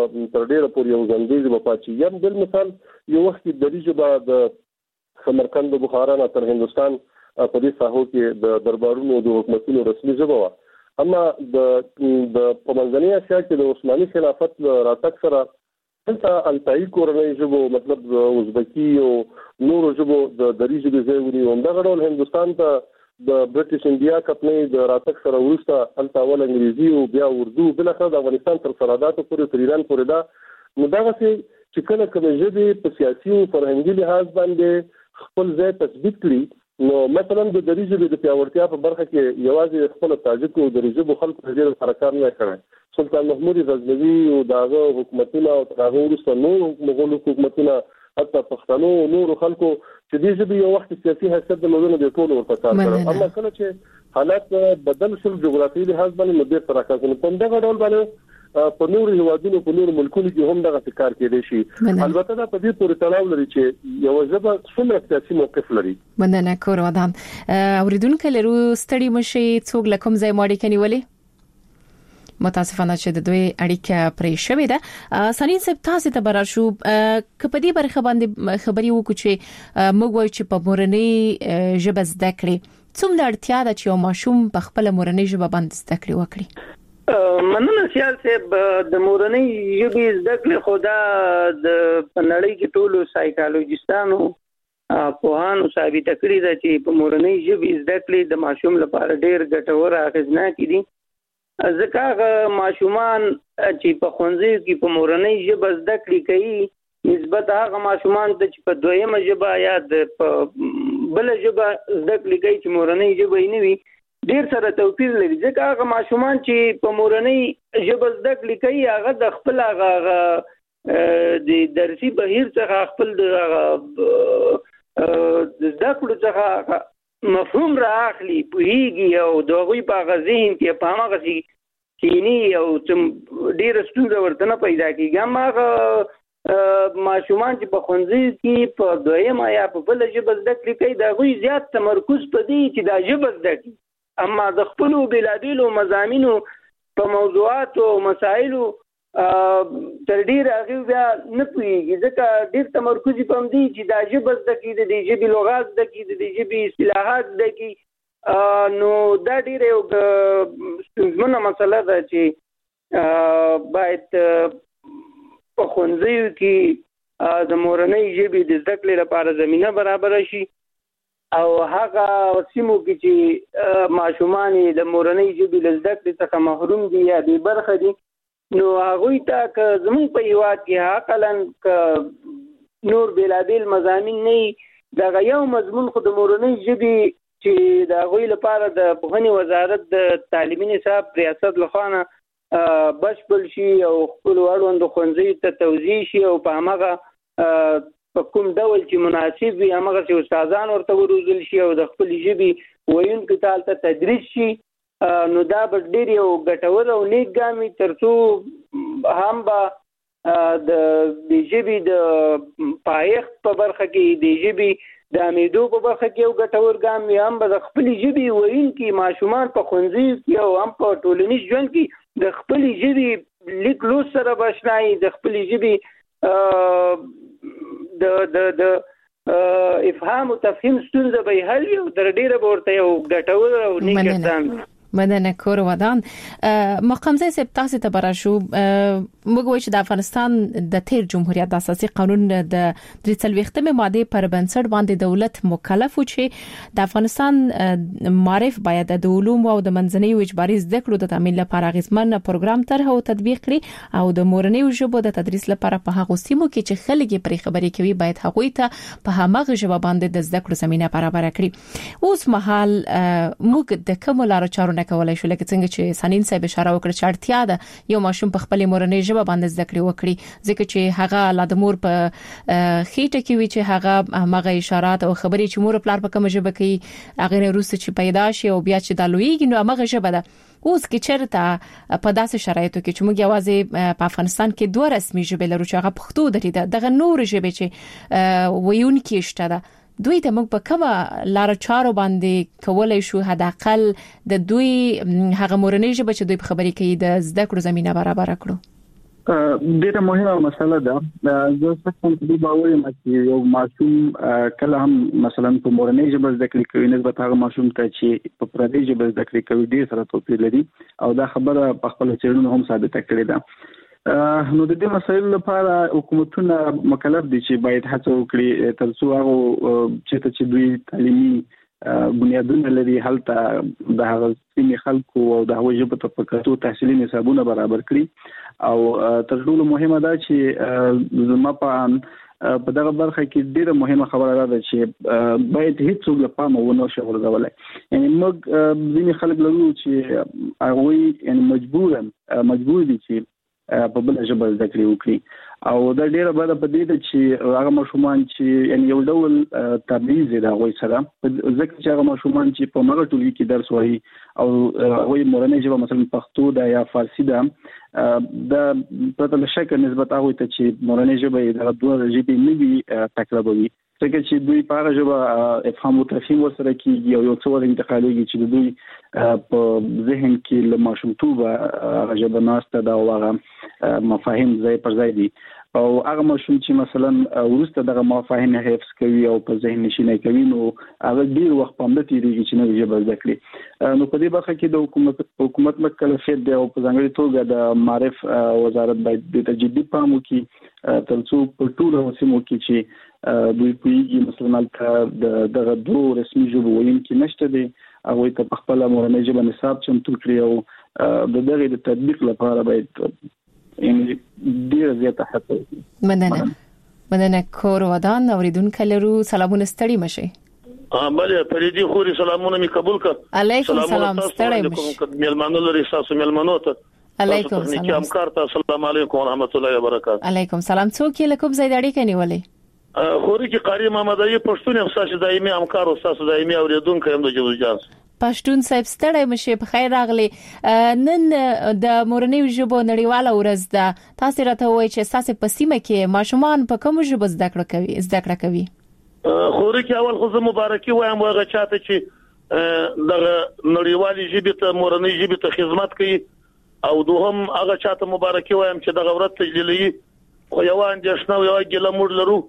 تر ډېره پورې یو ځانګړې ژبه پاتې شي. یم بل مثال یو وخت کې دري ژبه د سمرقند د بخارا نه تر هندوستان په دې ساحو کې د دربارونو د حکومتونو رسمي ژبه وه اما د د په منځنۍ اسیا کې د عثماني خلافت راتګ سره دلته التايي کورنۍ ژبو مطلب ازبکي او نورو ژبو د دري ژبې ځای ونیو. همدغه ډول هندوستان ته د برټش انډیا کمپنۍ د راتګ سره وروسته هلته اول انګریزي او بیا اردو بالاخره د افغانستان تر سرحداتو پورې تر ایران پورې ده. نو دغسې چې کله کومې ژبې په سیاسي او فرهنګي لحاظ باندې خپل ځای تثبیت کړي نو مثلا د دري ژبې د پیاوړتیا په برخه کې یوازې خپل تاجک او دري ژبو خلکو په ډېر سره کار نه کړی. سلطان محمود غزنوي او دغه حکومتونه او هغه وروسته نور مغول حکومتونه حتی پښتنو او نور خلکو چې دې ژبې یو وخت سیاسي حیثیت درلودنه د ټولو ورته کار کړی اما کله چې حالات بدل شول جغرافیایي لحاظ باندې نو بیرته راکاږي. په دغه ډول باندې په نورو هیوادونو په نورو ملکونو کې هم دغه کار کېدای شي. البته دا په دې پورې تړاو لري چې یو ژبه څومره سیاسي موقف لري. مننه کور ودان اوریدونکو لرو ستړي مشي څوک لکم ځای ماړي کني ولې متاسفانه چې د دوی اړیکه پرې شوې ده. سنین صاحب تاسو ته برار شو کپدي برخه باندې خبري وکړو چې موږ وایو چې په مورنۍ ژبه زده کړې څومره اړتیا ده چې یو ماشوم په خپل مورنۍ ژبه باندې زده کړې وکړي. مننه سیال صاحب د مورنۍ ژبې زده کړې خو دا د نړۍ کې ټولو سایکالوجستانو پوهانو ثابته کړې ده چې په مورنۍ ژبې زده کړې د ماشوم لپاره ډېر ګټور اغېزناک دي. ځکه هغه ماشومان چې په ښوونځیو کې په مورنۍ ژبه زده کړې کوي نسبت هغه ماشومان ته چې په دویمه ژبه یا د بله ژبه زده کړې کوي چې مورنۍ ژبه یې نه وي ډیر سره توپیر لري. ځکه هغه ماشومان چې په مورنۍ ژبه زده کړې کوي هغه د خپل هغه د درسي بهیر څخه خپل د زده کړو څخه مفهوم رااخلي پوهیږي او د هغوی په هغه ذهن کې په هماغسې کینی او ډېره ستونزه ورته نه پیدا کېږي. هم هغه ماشومان چې په ښوونځیو کې په دویمه یا په بله ژبه زده کړې کوي د هغوی زیات تمرکز په دې چې دا ژبه زده کړي اما د خپلو بېلابېلو مضامینو په موضوعاتو او مسایلو تر ډېره هغوی بیا نه پوهېږي ځکه ډېر تمرکز یې په همدې چې دا ژبه زده کړي د دې ژبې لغات زده کړي د دې ژبې اصطلاحات زده کړي نو دا ډېره یو ستونزمنه مسله ده چې باید په ښوونځیو کې د مورنۍ ژبې د زده کړې لپاره زمینه برابره شي او هغه سیمو کې چې ماشومان د مورنۍ ژبې له زده کړې څخه محروم دي یا بې برخه دي نو هغوی ته که زموږ په هېواد کې حقلاً که نور بېلابېل مضامین نه وي دغه یو مضمون خو د مورنۍ ژبې چې د هغوی لپاره د پوهنې وزارت د تعلیمي نصاب ریاست لخوا نه بشپړ شي او خپلو اړوندو ښوونځیو ته توزیع شي او په هماغه په کوم ډول چې مناسب وي هماغسې استادان ورته وروزل شي او د خپلې ژبې ویونکو ته هلته تدریس شي نو دا به ډېر یو ګټور او نیک ګام وي تر څو هم به د دې ژبې د پایښت په برخه کې د ژبې د امیدو په برخه کې یو ګټور ګام وي هم به د خپلې ژبې ویونکي ماشومان په ښوونځیو کې او هم په ټولنیز ژوند کې د خپل ژبې لیک لوست سره بشنای د خپل ژبې د د د افهام او تفهیم ستونزه به حل یو در ډیره ورته یو ګټور او نیک ځان مدنه کور ودان مقامزه سپ تاسو ته براشو موږ وایو چې د افغانستان د تیر جمهوریت د اساسي قانون د درې څلوېښتمې ماده پر بنسټ باندې دولت مکلف و چې د افغانستان معرف باید د علوم او د منځنۍ او اجباري زده کړو د تامین لپاره غیزمن پروګرام طرح او تطبیق کړي او د مورنۍ ژبو د تدریس لپاره په هغه سیمو کې چې خلک پرې خبرې کوي باید هغوی ته په هماغه ژبه باندې د زده کړو زمينه برابر کړي. اوس مهال موږ د کوم لارو چارو نه کولای شو لکه څنګه چې سنین صاحب اشاره وکړه چې اړتیا ده یو ماشوم په خپل مورنۍ ژبه باندې زده کړې وکړي ځکه چې هغه لا د مور په خېټه کې وي چې هغه هغه اشارات او خبرې چې مور پلار په کوم ژبه کوي هغه وروسته چې پیدا شي او بیا چې د لویږي نو هغه ژبه ده. اوس کې چیرته په داسې شرایطو کې چې موږ یوازې په افغانستان کې دوه رسمي ژبې لرو چې هغه پښتو درې ده دغه نور ژبې چې ویونکي شته ده دوی ته موږ په کومه لار چارو باندې کولای شو حداقل د دوی هغه مورنۍ ژبه چې دوی په خبرې کوي د زده کړو زمينه برابر کړو. ډیره مهمه مسله ده. زه څه کوم چې باور یم چې یو ماشوم کله هم مثلا په مورنۍ ژبه زده کړې کوي نسبت هغه ماشوم ته چې په پردي ژبه زده کړې کوي ډیر سره توپیر لري او دا خبره په خپل چیرونو هم ثابته کړې ده. نو د دې مسایلو لپاره حکومتونه مکلف دي چې باید هڅه وکړي ترڅو هغه چې دوی تعلیمي بنیادونه لري هلته د هغه سیمې خلکو او د هغوی ژبه ته په کتو تحصیلي نصابونه برابر کړي او تر ټولو مهمه ده چې زما په په دغه برخه کې ډیره مهمه خبره ده چې باید هیڅ څوک له پامه ونه شي ورغولای. یعنی موږ ځینې خلک لرو چې هغه یعنی مجبورن مجبور دي چې په بل ژبه زده کړې وکړي او دا ډیره بده په دې ده چې هغه ماشومان چې یعنی یو ډول تبعیض دی هغه سره ځکه چې هغه ماشومان چې په مغه ټولګي کې درس وایي او هغه مورنۍ ژبه مثلا پښتو ده یا فارسی ده دا په تل شک نسبت هغه ته چې مورنۍ ژبه د دوه ژبې نه وي تکرابوي ځکه چې دوی په هغه ژبه افهام او تفهیم ورسره کیږي او یو څه ور انتقالېږي چې دوی په ذهن کې له ماشومتوبه هغه ژبه ناسته دا او هغه مفاهیم ځای پر ځای دي او هغه ماشوم چې مثلا ورسته دغه مفاهیم حفظ کوي او په ذهن نشینه کوي نو هغه ډیر وخت پامده تیریږي چې نو ژبه زده کړي. نو په دې برخه کې د حکومت حکومت مکلفیت دی او په ځانګړي توګه د معرف وزارت باید د تجدید پام وکړي ترڅو په ټولو سیمو کې چې دوی پیږي مثلا دغه دوه رسمي ژبه ویونکي نشته دي هغه ته په خپل مورنۍ ژبه نصاب چمتو کړي او د دغه د تطبیق لپاره باید یعنی ډیر زیاته هڅه وکړي. مننه مننه کور ودان اوریدونکو لرو سلامونه ستړي مشه. اه بله پریدي خوري سلامونه می قبول کړ. علیکم سلام ستړي مشه. مېلمانو لري تاسو مېلمانو ته. علیکم سلام. همکار ته السلام علیکم ورحمت الله وبرکاته. علیکم سلام څوک یې لکم زید اړیکه نیولې. خوري کې قاری محمد ایوب پښتون استاد دایمي همکار استاد دایمي اوریدونکو هم د جوړجاز پښتون صاحب ستړی مشه په خیر راغلی. نن د مورنۍ ژبو نړیواله ورځ ده تاسو راته وایئ چې تاسو په سیمه کې ماشومان په کوم ژبه زده کړه کوي زده کړه کوي. خوري کې اول خو زه مبارکي وایم هغه چاته چې دغه نړیوالې ژبې ته مورنۍ ژبې ته خدمت کوي او دوهم هغه چاته مبارکي وایم چې دغه ورځ تجلیلي خو یو اندېښنه او یو ګیله موږ لرو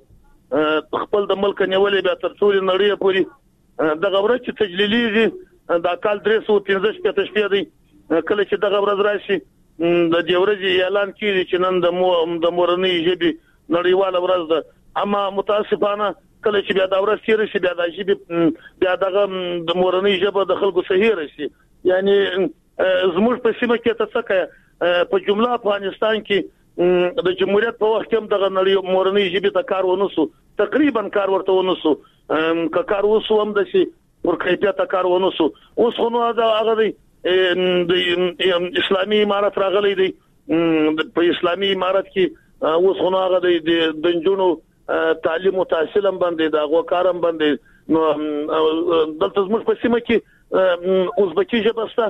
خپل د ملک نیولې به تر ټولې نړۍ پورې دغه ورځ چې تجلیلي دا کال درې سوه پنځه شپږ شپې دی کله چې دغه ورځ راشي د دې ورځې اعلان کیږي چې نن د د مورنۍ ژبې نړیواله ورځ ده اما متاسفانه کله چې بیا دا ورځ تیر شي بیا د ژبې بیا دغه د مورنۍ ژبه د خلکو صحیح راشي یعنی زموږ په سیمه کې ته څه په جمله افغانستان کې د جمهوریت په وخت کې دغه نړۍ مورنۍ ژبې ته کار ونسو تقریبا کار ورته ونسو که کار وسو هم د شي ور کیفیت کار ونسو اوس خو نو هغه دی د اسلامي امارت راغلی دی په اسلامي امارت کې اوس خو نو هغه دی د جنونو تعلیم او تحصیل هم باندې دا غو کارم باندې نو دلته زموږ په سیمه کې ازبکی ژبه ستا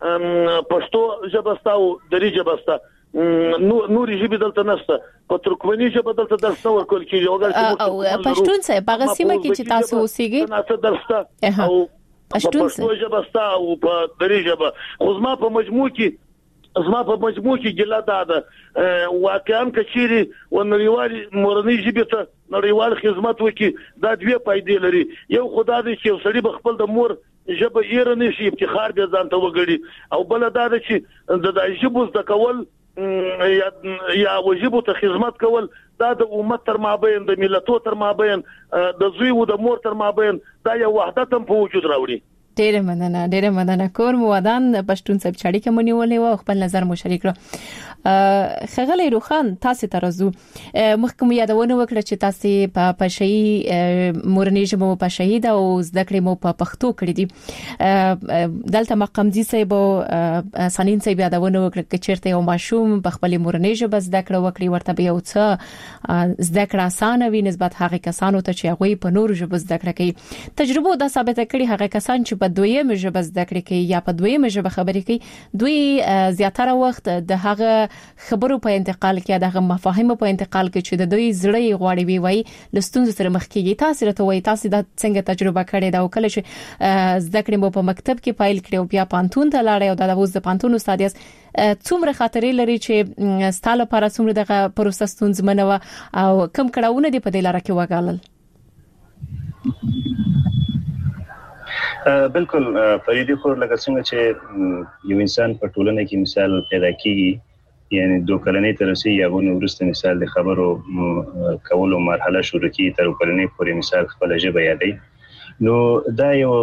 پښتو ژبه ستا او دری ژبه ستا نو نور ژبه دلته نشته په ترکمني ژبه دلته درس نه ورکول کیږي او پښتون صاحب هغه سیمه کې چې تاسو اوسېږئ تاسو درسته او پښتو ژبه ستا او په دری ژبه خو زما په مجموع کې زما په مجموع کې ګله ده واقعا کچيري ونړیوال مورنۍ ژبه ته نړیوال خدمت وکي دا دوه فائدې لري یو خدای دې چې سړي بخپل د مور ژبه یې رنه شي افتخار به ځان ته وګړي او بل دا چې د ژبو د کول یا یا وجبو ته خدمت کول دا د امت تر مابین د ملتونو تر مابین د زوی او د مور تر مابین دا یو وحدت هم په وجود راوړي. ډېر مننه ډېر مننه کور مو ودان پښتون صاحب چاړي کوم نیولې او خپل نظر مو شریک کړو. خغلی روخان تاسو ته راځو مخکې یادونه وکړه چې تاسو په پښهي مورنۍ ژبه په شهید او زده کړې مو په پښتو کړې دي دلته مقامدي صاحب او سنین صاحب یادونه وکړه چې چیرته یو ماشوم په خپل مورنۍ ژبه زده کړه وکړي ورته به یو څه زده کړه اسانه وي نسبت هغه کسانو ته چې هغه په نور ژبه زده کړه کوي. تجربه دا ثابت کړي هغه کسان چې په دویمه ژبه زده کړې کوي یا په دویمه ژبه خبرې کوي دوی زیاتره وخت د هغه خبرو په انتقال کې دغه مفاهیم په انتقال کې چې د دوی زړه غواړي وي وای لستون سره مخ کېږي. تاسو راته وای تاسو دا څنګه تجربه کړې دا وکړه چې زده کړې مو په مکتب کې فایل کړې او بیا پانتون ته لاړې او دا د اوس د پانتون استاد یاست څومره خاطرې لري چې ستاله لپاره څومره دغه پروسس ستونزمنه و او کم کړهونه دي په دې لاره کې وګالل؟ بالکل فریدي خور لکه څنګه چې یو انسان په ټولنه کې مثال پیدا کیږي یعنی دوه کلنې تر رسي یا غو ورسته مثال د خبرو کولو مرحله شروع کی تر کلنې پورې مثال خپل ژبه یادې نو دا یو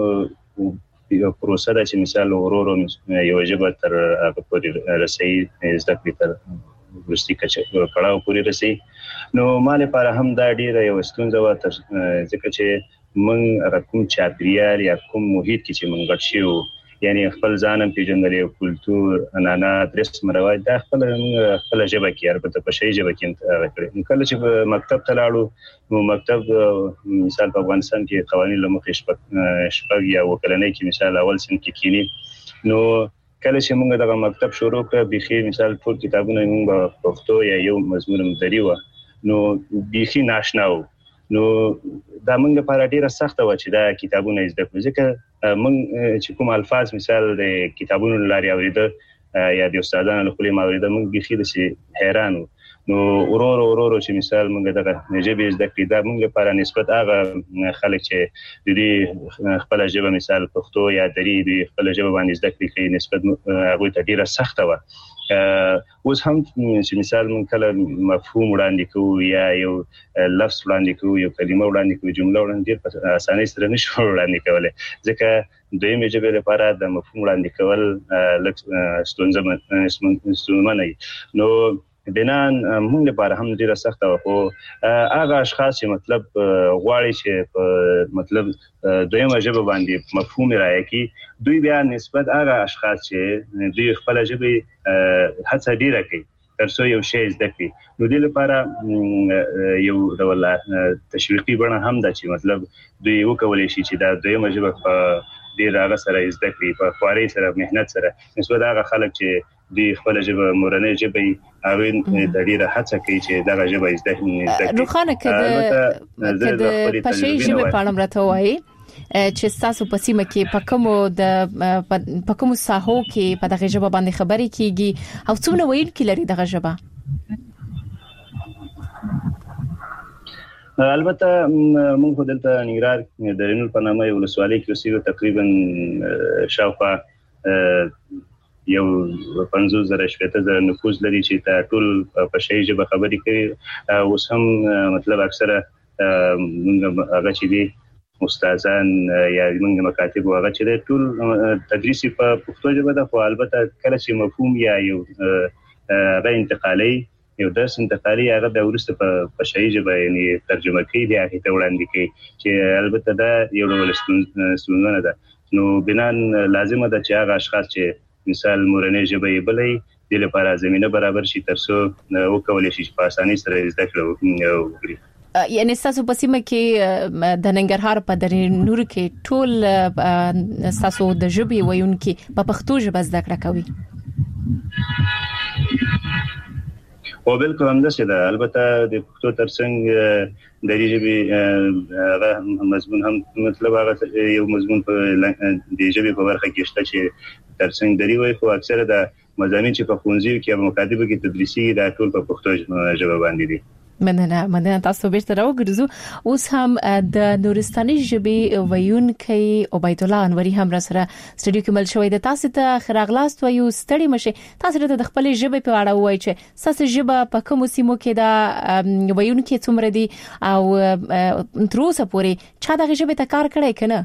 یو پروسه ده چې مثال ورورو یو ژبه تر هغه پورې رسي زده کړې تر ورستي کچه کړهو پورې رسي نو مال لپاره هم دا ډیره یو ستونزه و تر ځکه چې من رقم چاپریال یا کوم محیط کې چې من غټ شو یعنی خپل ځانم پیژندلې کلچر عنعنات رسم رواج دا خپل خپل ژبه کې البته په شی ژبه کې راکړي کله چې مکتب ته لاړو نو مکتب مثال په افغانستان کې قوانين لمخې شپږ شپږ یا وکلنې کې مثال اول سن کې کینی نو کله چې موږ دغه مکتب شروع کړ بيخي مثال ټول کتابونه موږ په پښتو یا یو مضمون مدري و نو بيخي ناشنا و نو دا موږ لپاره ډیره سخته و چې دا کتابونه زده کړو ځکه موږ چې کوم الفاظ مثال د کتابونو لاري اوریدل یا د استادانو له خولې ما اوریدل موږ بيخي د شي حیران نو ورور ورور چې مثال موږ دغه ژبه زده کړې دا موږ لپاره نسبت هغه خلک چې د دې خپل ژبه مثال پښتو یا دري د خپل ژبه باندې زده کړې کوي نسبت هغه ته ډیره سخته و اوس هم چې مثال موږ کله مفهوم وړاندې کوو یا یو لفظ وړاندې کوو یو کلمه وړاندې کوو جمله وړاندې په اسانۍ سره نشو وړاندې کولای ځکه دوی ژبه لپاره د مفهوم وړاندې کول لکه ستونزه ستونزمنه نو بنان موږ لپاره هم ډیره سخته و خو هغه اشخاص چې مطلب غواړي چې په مطلب دویمه ژبه باندې مفهوم راځي دوی بیا نسبت هغه اشخاص چې دوی خپل ژبه هڅه ډیره کوي ترڅو یو شی زده کړي نو د لپاره یو ډول تشویقي بڼه هم ده چې مطلب دوی وکولای شي چې دا دویمه ژبه په ډیر هغه سره زده کړي په خواري سره مهنت سره نسبت هغه خلک چې دی خپل ژبه مورنۍ ژبه هغه د ډیره هڅه کوي چې دا ژبه زده کړي روخانه کده کده په شی ژبه په اړه راته وایي چې تاسو په سیمه کې په کومو د په کومو ساحو کې په دغه ژبه باندې خبرې کیږي او څومره ویل کې لري دغه ژبه البته موږ دلته نګرار د رینول په نامه یو ولسوالۍ کې اوسېږو تقریبا شاوخوا یو پنځوس زره شپږ زره نفوس لري چې تا ټول په شی ژبه خبرې کوي اوس هم مطلب اکثره موږ هغه چې دي استادان یا موږ مکاتب هغه چې ټول تدریس په پښتو ژبه ده خو البته کله چې مفهوم یا یو غیر انتقالي یو درس انتقالي هغه د ورسته په شی ژبه یعنی ترجمه کوي دی هغه ته وړاندې کوي چې البته دا یو ډول ستونزه ده نو بنان لازمه ده چې هغه اشخاص چې مثال مورنۍ ژبه یې بلې د لپاره زمينه برابر شي ترڅو وکولای شي په اسانۍ سره زده کړو یعنی تاسو په سیمه کې د ننګرهار په درې نور کې ټول تاسو د ژبې ویونکي په پښتو ژبه زده کړه کوي او بالکل همداسې ده. البته د پښتو ترڅنګ د دې ژبې هغه مضمون هم مطلب هغه یو مضمون په د ژبې په برخه کې شته چې ترڅنګ دري وایي، خو اکثره د مضامین چې په ښوونځیو کې او مکاتبو کې تدریسي دا ټول په پښتو ژبه باندې دي. مننه مننه تاسو بیرته راوګرځو. اوس هم د نورستاني ژبې ویونکي عبید الله انوري هم را سره سټډیو کې مل شوی د تاسو ته خراغلاست وایو. ستړي مشه تاسو ته د خپل ژبې په اړه وایي چې تاسو ژبه په کوم سیمو کې دا ویونکي څومره دي او تر اوسه پورې چا د ژبې ته کار کړی کنه؟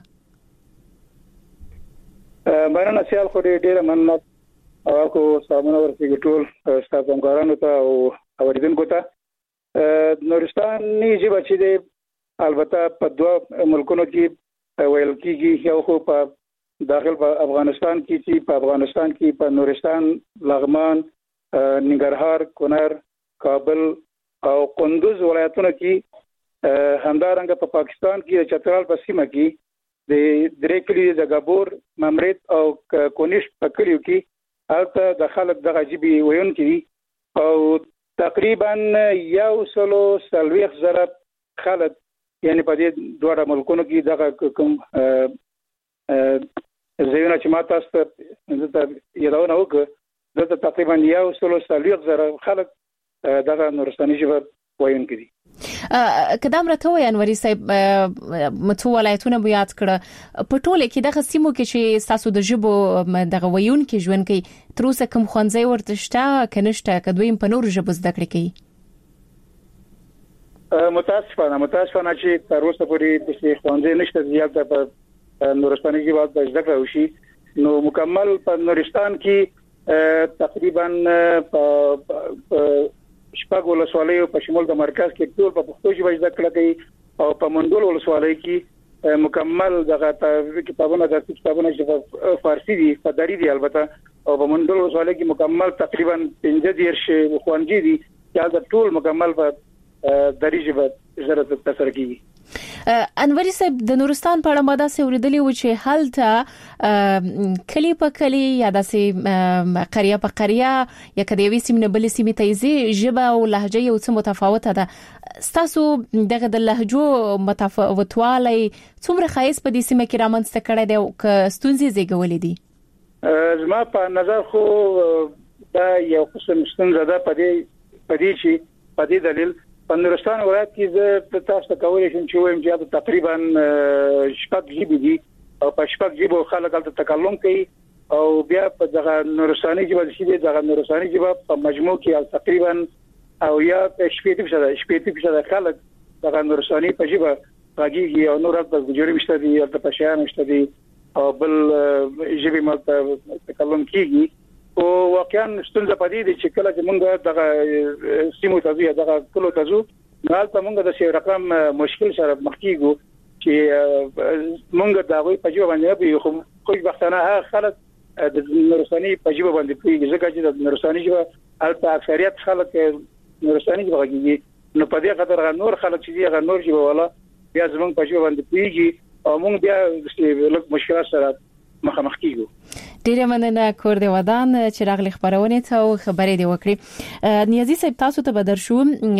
مننه سیال خو ډیره مننه او کو سامونه ورسېږي ټول ستاسو همکارانو ته او اوریدونکو ته. نورستاني ژبه چې د البته په دوه ملکونو کې ویل کېږي، یو خو په داخل په افغانستان کې چې په افغانستان کې په نورستان، لغمان، ننګرهار، کونړ، کابل او کندوز ولایتونو کې، همدارنګه په پاکستان کې چترال په سیمه کې د درې کلی د غابور، ممرد او کونیش په کلیو کې هلته د خلک د ژبې ویونکي دي او تقریبا یو سلو سلويخ زره خلک یعنی په دې دوه ملکونو کې دغه کوم زیونه چې ما تاسو ته یادونه وکړه د تقریبا یو سلو سلويخ زره خلک دغه نورستاني ژبه ویونکي دي. کدام راته وای انوري صاحب متو ولایتونه بیا یاد کړه په ټوله کې دغه سیمو کې چې تاسو د ژبو دغه ویونکي ژوند کوي تر اوسه کوم خوانځي ورته شته کنيشته کدویم په نور ژبه زده کړی کوي؟ متاسفانه متاسفانه چې تر اوسه پورې د خوانځي نشته زیاته په نورستاني ژبه د زده کړو شي. نو مکمل په نورستان کې تقریبا په شپږ ولسوالیو په شمول د مرکز کې ټول په پښتو ژبه زده کړه کوي او په منډول ولسوالۍ کې مکمل دغه کتابونه د کتابونه چې فارسی دي په دری دي البته او په منډول ولسوالۍ کې مکمل تقریبا پنځه دیرش خوانجي دي چې دا ټول مکمل په دری ژبه زره تفسیر کیږي. انوري صاحب د نورستان په اړه ماده سه ورېدلی و چې هلته کلی په کلی یا داسې قريه په قريه یا کدی وی سیمه بل سیمه تیزي ژبه او لهجه یو څه متفاوته ده. تاسو دغه د لهجو متفاوتوالی څومره خاص په دې سیمه کې رامنځته کړی دی او ک ستونزې زیږولې دي؟ زما په نظر خو دا یو قسم ستونزه ده په دې په دې چې په دې دلیل په نورستان ولایت کې زه تاسو ته کولی شم چې وایم چې تقریبا شپږ ژبې دي او په شپږ ژبو خلک هلته تکلم کوي او بیا په دغه نورستاني ژبه چې دغه نورستاني ژبه په مجموع کې تقریبا او یا شپږ فیصد شپږ فیصد خلک دغه نورستاني په ژبه راګي او نور د ګجوري مشته دي او د پښیان مشته دي او بل ژبې مل تکلم کیږي. او واقعا ستونزه پدې دي چې کله چې موږ دغه سیمو ته ځو دغه کلو ته ځو نو ته موږ د شي رقم مشکل سره مخ کیږو چې موږ دا وایي په جواب باندې خو کوم وختونه هغه خلک د نورستاني په جواب باندې کوي ځکه چې د نورستاني ژبه البته اکثریت خلک نورستاني ژبه کوي نو په دې خاطر نور خلک چې دی نور ژبه ولا بیا زموږ په جواب باندې کوي او موږ بیا د مشکلات سره مخامخ کیږو. ډیره مننه کور دی ودان چې راغلی خبرونه ته او خبرې دی وکړي. نیازي صاحب تاسو ته بدر شو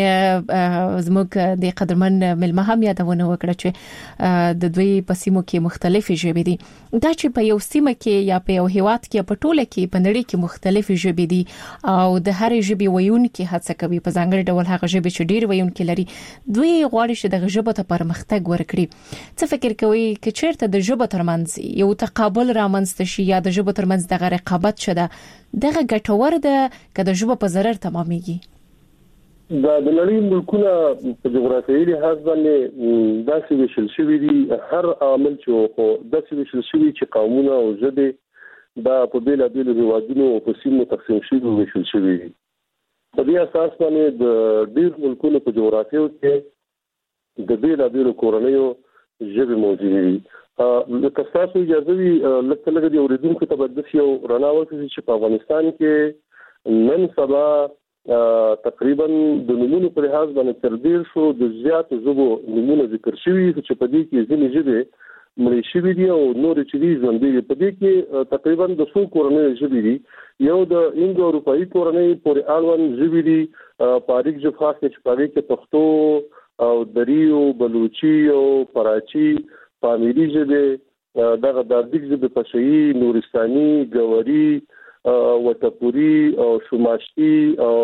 زموږ د قدرمن ملمه هم یادونه وکړه چې د دوی په سیمو کې مختلفې ژبې دي. دا چې په یو سیمه کې یا په یو هیواد کې په ټوله کې په نړۍ کې مختلفې ژبې دي او د هر ژبې ویونکي هڅه کوي په ځانګړي ډول هغه ژبې چې ډیر ویونکي لري دوی غواړي چې د ژبې ته پرمختګ ورکړي. څه فکر کوي چې چیرته د ژبې ترمنځ یو تقابل رامنځته شي یا د ژبې ترمنځ دغه رقابت شته دغه ګټور ده کله ژبه په ضرر تمامېږي؟ دا د نړۍ ملکونه په جغرافیایي لحاظ باندې داسې ویشل شوي دي هر عامل چې خو داسې ویشل شوي چې قومونه او ژبې دا په بیلابیلو هیوادونو او په سیمو تقسیم شوي ویشل شوي دي. په دې اساس باندې د ډېر ملکونو په جغرافیو کې د بیلابیلو کورنیو ژبې موجودې دي. لکه تاسو اجازه وي لکه لکه د اوریدونکو ته به یو رڼا ورکړي چې په افغانستان کې نن سبا تقریبا د نمونو په لحاظ باندې تر ډیر شو د زیاتو ژبو نمونه ذکر شوي چې په دې کې ځینې ژبې مړي شوي دي او نور چې دي ژوند دي. په دې کې تقریبا د څو کورنۍ ژبې دي، یو د انډو اروپایي کورنۍ پورې اړوند ژبې دي، پاریک ژبه خاص چې پاره کې پښتو او دریو، بلوچي او پراچي، پامیری ژبه، دغه د دګ ژبه پښوی، نورستاني، ګوري، وټپوري او شماشتي او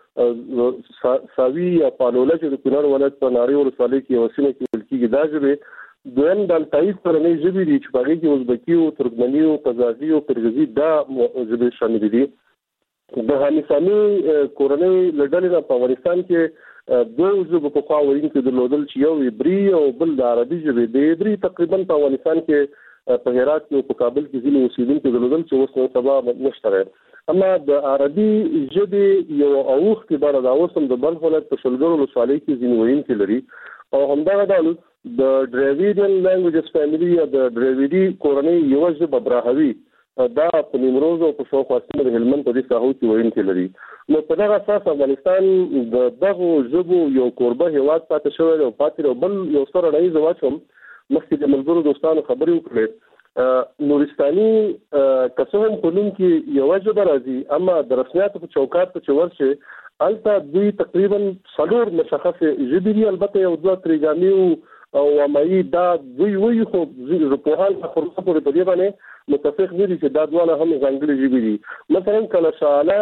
ساوي یا پالوله چې د کونړ ولایت په ناری ولسوالۍ کې وسیله کې ول کېږي. دا ژبه دویم د التایي کورنۍ ژبې دي چې په هغې کې ازبکي او ترکمني او قزاقي او قرغیزي دا ژبې شامل دي. د حنیفاني کورنۍ له ډلې نه په افغانستان کې دوه ژبې پخوا ویونکي درلودل چې یو عبري او بل د عربي ژبې. د عبري تقریبا په افغانستان کې په هرات کې او په کابل کې ځینې اوسېدونکي درلودل چې اوس نن سبا نشته. اما د عربي ژبې یو اوښتې بڼه دا اوس هم د بلخ ولایت په شلګر ولسوالۍ کې ځینې ویونکي لري. او همدغه ډول د ډریویډین لینګویجز فیملی یا د ډریویډي کورنۍ یوه ژبه براهوي دا په نیمروز او په شاوخوا سیمه د هلمند په دې ساحو کې ویونکي لري. نو په دغه اساس افغانستان د دغو ژبو یو کوربه هېواد پاتې شوی دی. او پاتې او بل یو څه رڼایي زه واچوم، مخکې د ملګرو دوستانو خبرې وکړې، نورستاني که څه هم په نوم کې یوه ژبه راځي، اما د رسمیاتو په چوکاټ ته چې ورشي هلته دوی تقریبا څلور مشخصې ژبې دي. البته یو دوه تریګامي او وامایي دا دوی وایي، خو ژبپوهان په خلاصه پورې په دې باندې متفق نه دي چې دا دواړه هم ځانګړې ژبې دي. مثلا کلشاله،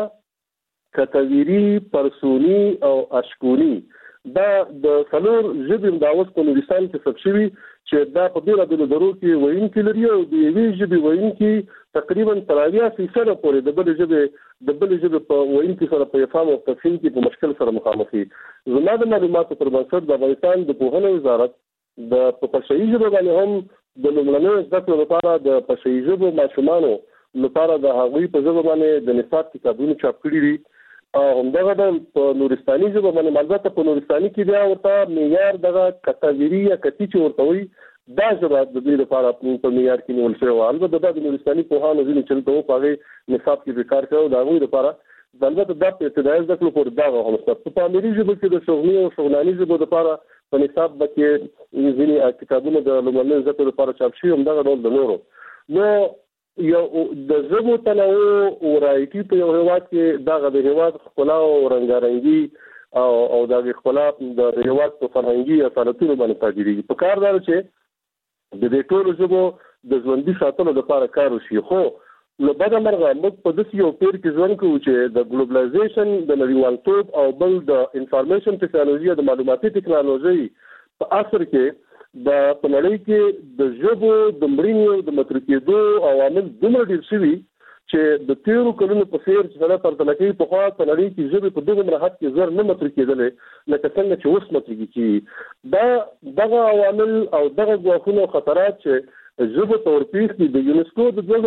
کتویري، پرسوني او اشکوني دا د څلور ژبې د اوس په نورستان کې ثبت شوي چې دا په بېلابېلو درو کې ویونکي لري. او د یوې ژبې ویونکي تقریبا تر اویا فیصده پورې د بلې ژبې د بلې ژبې په ویونکي سره په افهام او تفهیم کې په مشکل سره مخامخ دي. زما د معلوماتو پر بنسټ د افغانستان د پوهنې وزارت د په پښتو ژبه باندې هم د لومړنیو زده کړو لپاره د پښتو ژبې ماشومانو لپاره د هغوی په ژبه باندې د نصاب کتابونه چاپ کړي دي. همدغه ډول په نورستاني ژبه باندې، البته په نورستاني کې بیا ورته معیار دغه کتاویري یا کتی چې ورته وایي دا ژبه د دې لپاره په معیار کې نیول شوې وه. البته دا د نورستاني پوهانو ځینې چلته وو په هغې نصاب کې به کار کوي د هغوی لپاره. البته دا په ابتدایي زده کړو پورې دغه هم شته. په پامیري ژبه کې د شغني او شغناني ژبو لپاره په نصاب به کې ځینې کتابونه د لومړنیو زده کړو لپاره چاپ شوي، همدغه ډول د نورو. نو یو د ژبو تنوع او ورایټي په یو هېواد کې دغه د هېواد ښکلا او رنګارنګي او او دغه ښکلا د هېواد په فرهنګي اصالتونو باندې تاجیږي. په کار دا چې د دې ټولو ژبو د ژوندي ساتلو لپاره کار وشي. خو له بده مرغه موږ په داسې یو پیر کې ژوند کوو چې د ګلوبلایزیشن، د نړیوالتوب او بل د انفارمیشن ټیکنالوژي د معلوماتي ټیکنالوژي په اثر کې د په نړۍ کې د ژبو د مړینې او د متروک کېدو عوامل دومره ډېر شوي چې د تیرو کلونو په څېر چې سره پرتله کوي پخوا په نړۍ کې ژبې په دغه مرحله کې زر نه متروک کېدلې لکه څنګه چې اوس متروکې کېږي. دا دغه عوامل او دغه ګواښونه او خطرات چې ژبو ته ورپېښ دي د یونسکو د دوه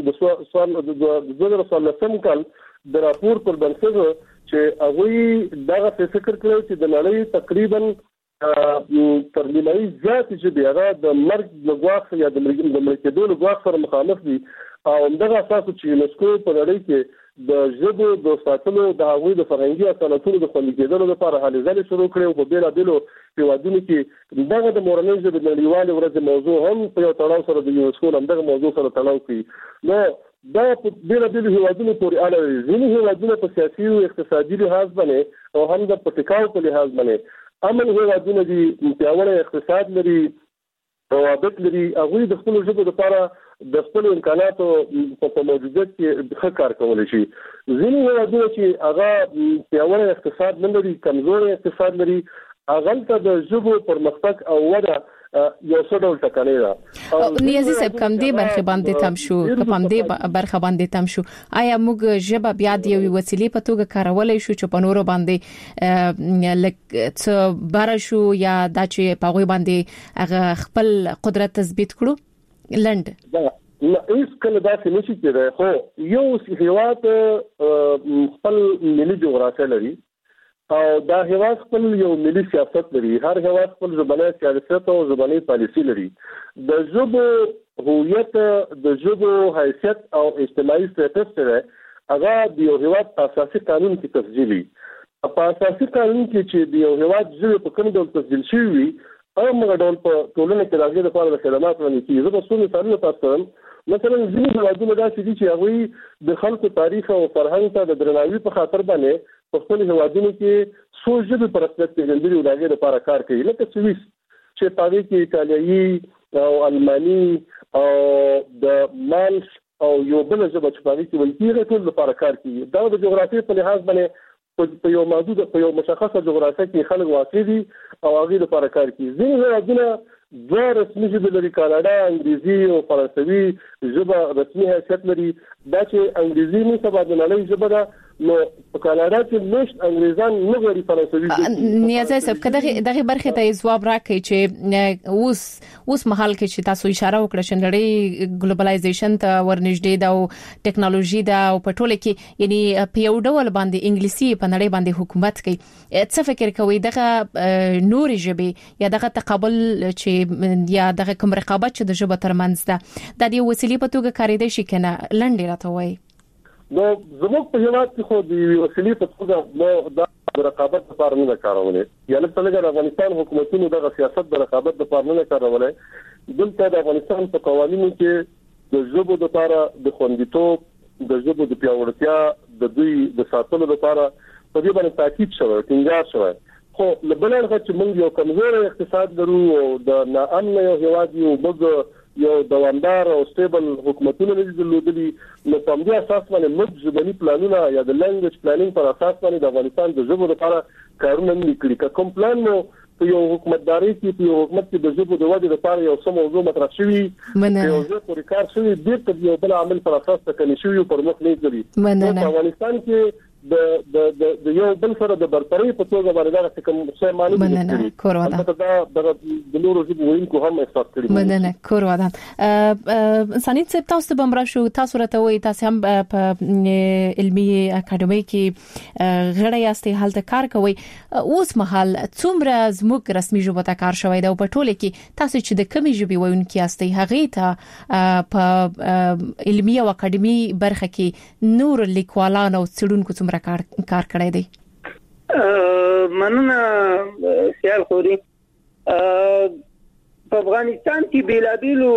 زره څوارلسم کال د راپور پر بنسټ چې هغوی دغه فکر کړی چې د نړۍ تقریبا تر نیمایي زیاتې ژبې هغه د مرګ له ګواښ یا د مړه کېدو له ګواښ سره مخامخ دي. او همدغه اساس چې یونسکو په نړۍ کې د ژبو د ساتلو د هغوی د فرهنګي اصالتونو د خوندي کېدلو لپاره هلې ځلې شروع کړې او په بېلابېلو هېوادونو کې دغه د مورنۍ ژبې د نړیوالې ورځې موضوع هم په یو تړاو سره د یونسکو همدغه موضوع سره تړاو کوي. نو دا په بېلابېلو هېوادونو پورې اړه لري. ځینې هېوادونه په سیاسي او اقتصادي لحاظ باندې او هم د په ټکاو په لحاظ باندې امن هېوادونه دي، پیاوړی اقتصاد لري، روابط لري، هغوی د خپلو ژبو لپاره د خپلو امکاناتو په موجودیت کې ښه کار کولی شي. ځینې هېوادونه چې هغه پیاوړی اقتصاد نه لري، کمزوری اقتصاد لري، هغلته د ژبو پرمختګ او وده یو څه ډول ټکنۍ ده. نیازي صاحب کوم دې برخه باندې تم شو کوم دې برخه باندې تم شو آیا موږ ژبه بیا د یوې وسیلې په توګه کارولای شو چې په نورو باندې لکه څه بار شو یا دا چې په غوي باندې هغه خپل قدرت تثبیت کړو؟ لند نه هیڅ کله داسې نشي کېدای. خو یو هېواد خپل ملي جغرافیه لري او دا هېواد خپل یو ملي سیاست لري. هر هېواد خپل ژبنی سیاست او ژبنی پالیسي لري. د ژبو هویت، د ژبو حیثیت او اجتماعي سټیټس سره هغه د یو هېواد په اساسي قانون کې تسجیلي. په اساسي قانون کې چې د یو هېواد ژبه په کوم ډول تسجیل شوی وي او موږ ډول په ټولنه کې راځي د لپاره د خدمات باندې کیږي زه به څو مثالونه تاسو ته مثلا ځینې هیوادونه داسې دي چې هغوی د خلکو تاریخ او فرهنګ ته د درناوي په خاطر باندې په خپل هیوادونو کې څو ژبې پر اساس پیژندلي او دغه لپاره کار کوي لکه سویس چې په دې کې ایتالیایي او الماني او د مالش او یو بل ژبه چې په دې کې ولکې ټول لپاره کار کوي دا د جغرافیې په لحاظ باندې په یو موضوع په یو مشخصه جغرافیه کې خلک واقع دي او هغه لپاره کار کوي ځینې هیوادونه دوه رسمي ژبې لري کاناډا انګریزي او فرانسوي ژبه رسمي حیثیت لري دا چې انګریزي نه سبا د نړۍ ژبه ده نو په کاناډا کې مشت انګریزان نه غواړي فرانسوي نیازه صاحب کله دغه برخه ته جواب راکړي چې اوس اوس مهال کې چې تاسو اشاره وکړه چې نړۍ ګلوبلایزیشن ته ورنږدې ده او ټیکنالوژي ده او په ټوله کې یعنی په یو ډول باندې انګلیسي په نړۍ باندې حکومت کوي څه فکر کوي دغه نور ژبې یا دغه تقابل چې یا دغه کوم رقابت چې د ژبه ترمنځ ده د دې وسیلې په توګه کاریدای شي کنه لنډ راته وایي نو زموږ په هیواد کې خو د وسیلې په توګه نو د رقابت لپاره نه کارولې یا لکه څنګه د افغانستان حکومتونو د سیاست د رقابت لپاره نه کارولې دلته د افغانستان په قوانینو کې د ژبو لپاره د خوندیتوب د ژبو د پیاوړتیا د دوی د ساتلو لپاره په دې باندې تاکید شوی ټینګار شوی خو لبلغه چې موږ یو کمزور اقتصاد لرو او د ناامن یو هیواد یو بګ یو دوامدار او سټیبل حکومتونه لري درلودلي نو په دې اساس باندې موږ ژبني پلانونه یا د لانګویج پلانینګ پر اساس باندې د افغانستان د ژبو لپاره کارونه نه کړی کوم پلان نو په یو حکومتداري کې په یو حکومت کې د ژبو د ودې لپاره یو سم موضوع مطرح شوی یو ځل پورې کار شوی د دې یو بل عمل پر اساس تکني شوی پر مخ نه کړی په افغانستان کې د د د یو بل سره د برتري په توګه باندې دا کوم څه معنی مننه کورواده دا د نورو ژبو وینکو هم احساس کړی مننه کورواده سانیت سپ تاسو به امر شو تاسو راته وای تاسو هم په علمي اکاډمي کې غړی یاستئ هلته کار کوي اوس مهال څومره زموږ رسمي ژبه ته کار شوی دا په ټوله کې تاسو چې د کومې ژبې وایونکي یاستئ هغه ته په علمي او اکاډمي برخه کې نور لیکوالان او څېړونکو کار کار کړی دی مننه سیال خوري په افغانستان کې بیلابیلو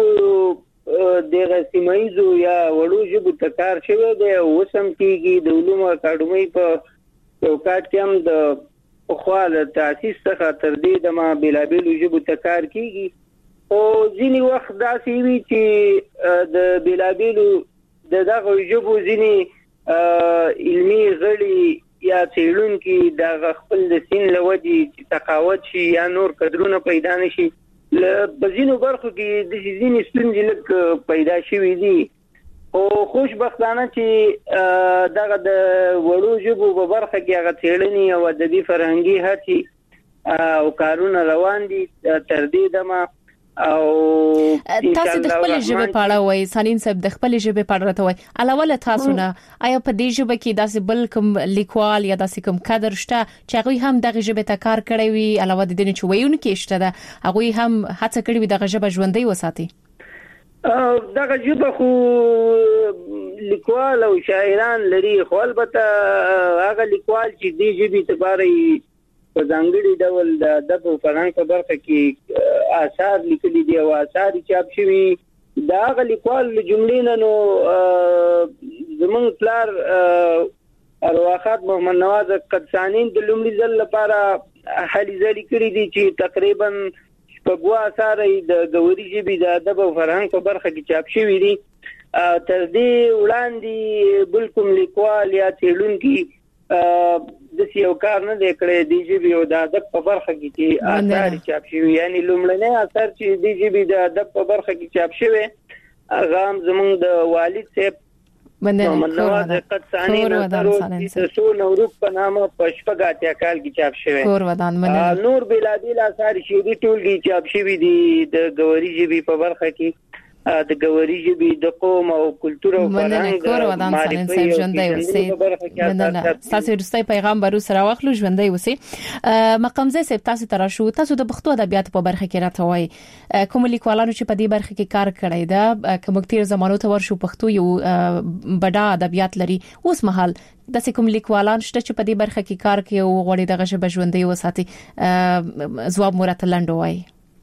د غسیمایزو یا وړو ژبو ته کار شوی دی او وسم کېږي د علومو اکاډمي په چوکاټ کې هم د خپل تاسیس څخه تر دې د ما بیلابیلو ژبو ته کار کېږي او ځینی وخت داسې وي چې د بیلابیلو د دغه ژبو ځینی علمي غړي یا څېړونکي د خپل د سین لودي تقاوت شي یا نور قدرونه پیدا نشي ل بزینو برخو کې د ځینې ستونزې لږ پیدا شوې دي او خوشبختانه چې دغه د وړو ژبو په برخه کې هغه څېړنې او ادبي فرهنګي هڅې او کارونه روان دي تر دې دمه او تاسو د خپل ژبې په اړه وایي سالین صاحب د خپل ژبې په اړه راته وایي علاوه له تاسو نه آیا په دې ژبه کې داسې بل کوم لیکوال یا داسې کوم کادر شته چې هغه هم دغه ژبې ته کار کړی وي علاوه د دې چې وایونکي شته ده هغه هم هڅه کړې وي دغه ژبه ژوندۍ وساتي دغه ژبه خو لیکوال او شاعران لري خو البته هغه لیکوال چې دې ژبې لپاره په ځانګړي ډول د ادب او فرهنګ په برخه کې آثار لیکلي دي او آثار چاپ شوي دا هغه لیکوال جملې نه نو زمونږ پلار ارواحات محمد نواز قدسانی د لومړي ځل لپاره هلي ځلې کړې دي چې تقریبا شپږ آثار د ګوري ژبې د ادب او فرهنګ په برخه کې چاپ شوي دي تر دې وړاندې بل کوم لیکوال یا څېړونکي د سیو کار نه دی کړی دی ژبې او د ادب په برخه کې چې اثر چاپ شوی یعنی لومړنی اثر چې دی ژبې د ادب په برخه کې چاپ شوی هغه هم زموږ د والد صاحب محمد نواز قدسانی د سو نوروز په نامه په شپږ اتیا کال کې چاپ شوی نور بلادیل اثار شعري ټولګي چاپ شوی دي د ګوري ژبې په برخه کې د ګوري ژبې د قوم او کلتور او فرهنګ کور ودان سالم صاحب ژوندۍ اوسئ مننه تاسو رسټي پیغام برو سره واخلو ژوندۍ اوسئ مقامزه صاحب تاسو تر شو تاسو د پښتو ادبیات په برخه کې راته وای کوم لیکوالانو چې په دې برخه کې کار کړی دا کوم تیر زمانو ته ورشو پښتو یو بډا ادبیات لري اوس مهال د کوم لیکوالان شته چې په دې برخه کې کار کوي او غوړي دغه ژبه ژوندۍ وساتي ځواب مرته لاندو وای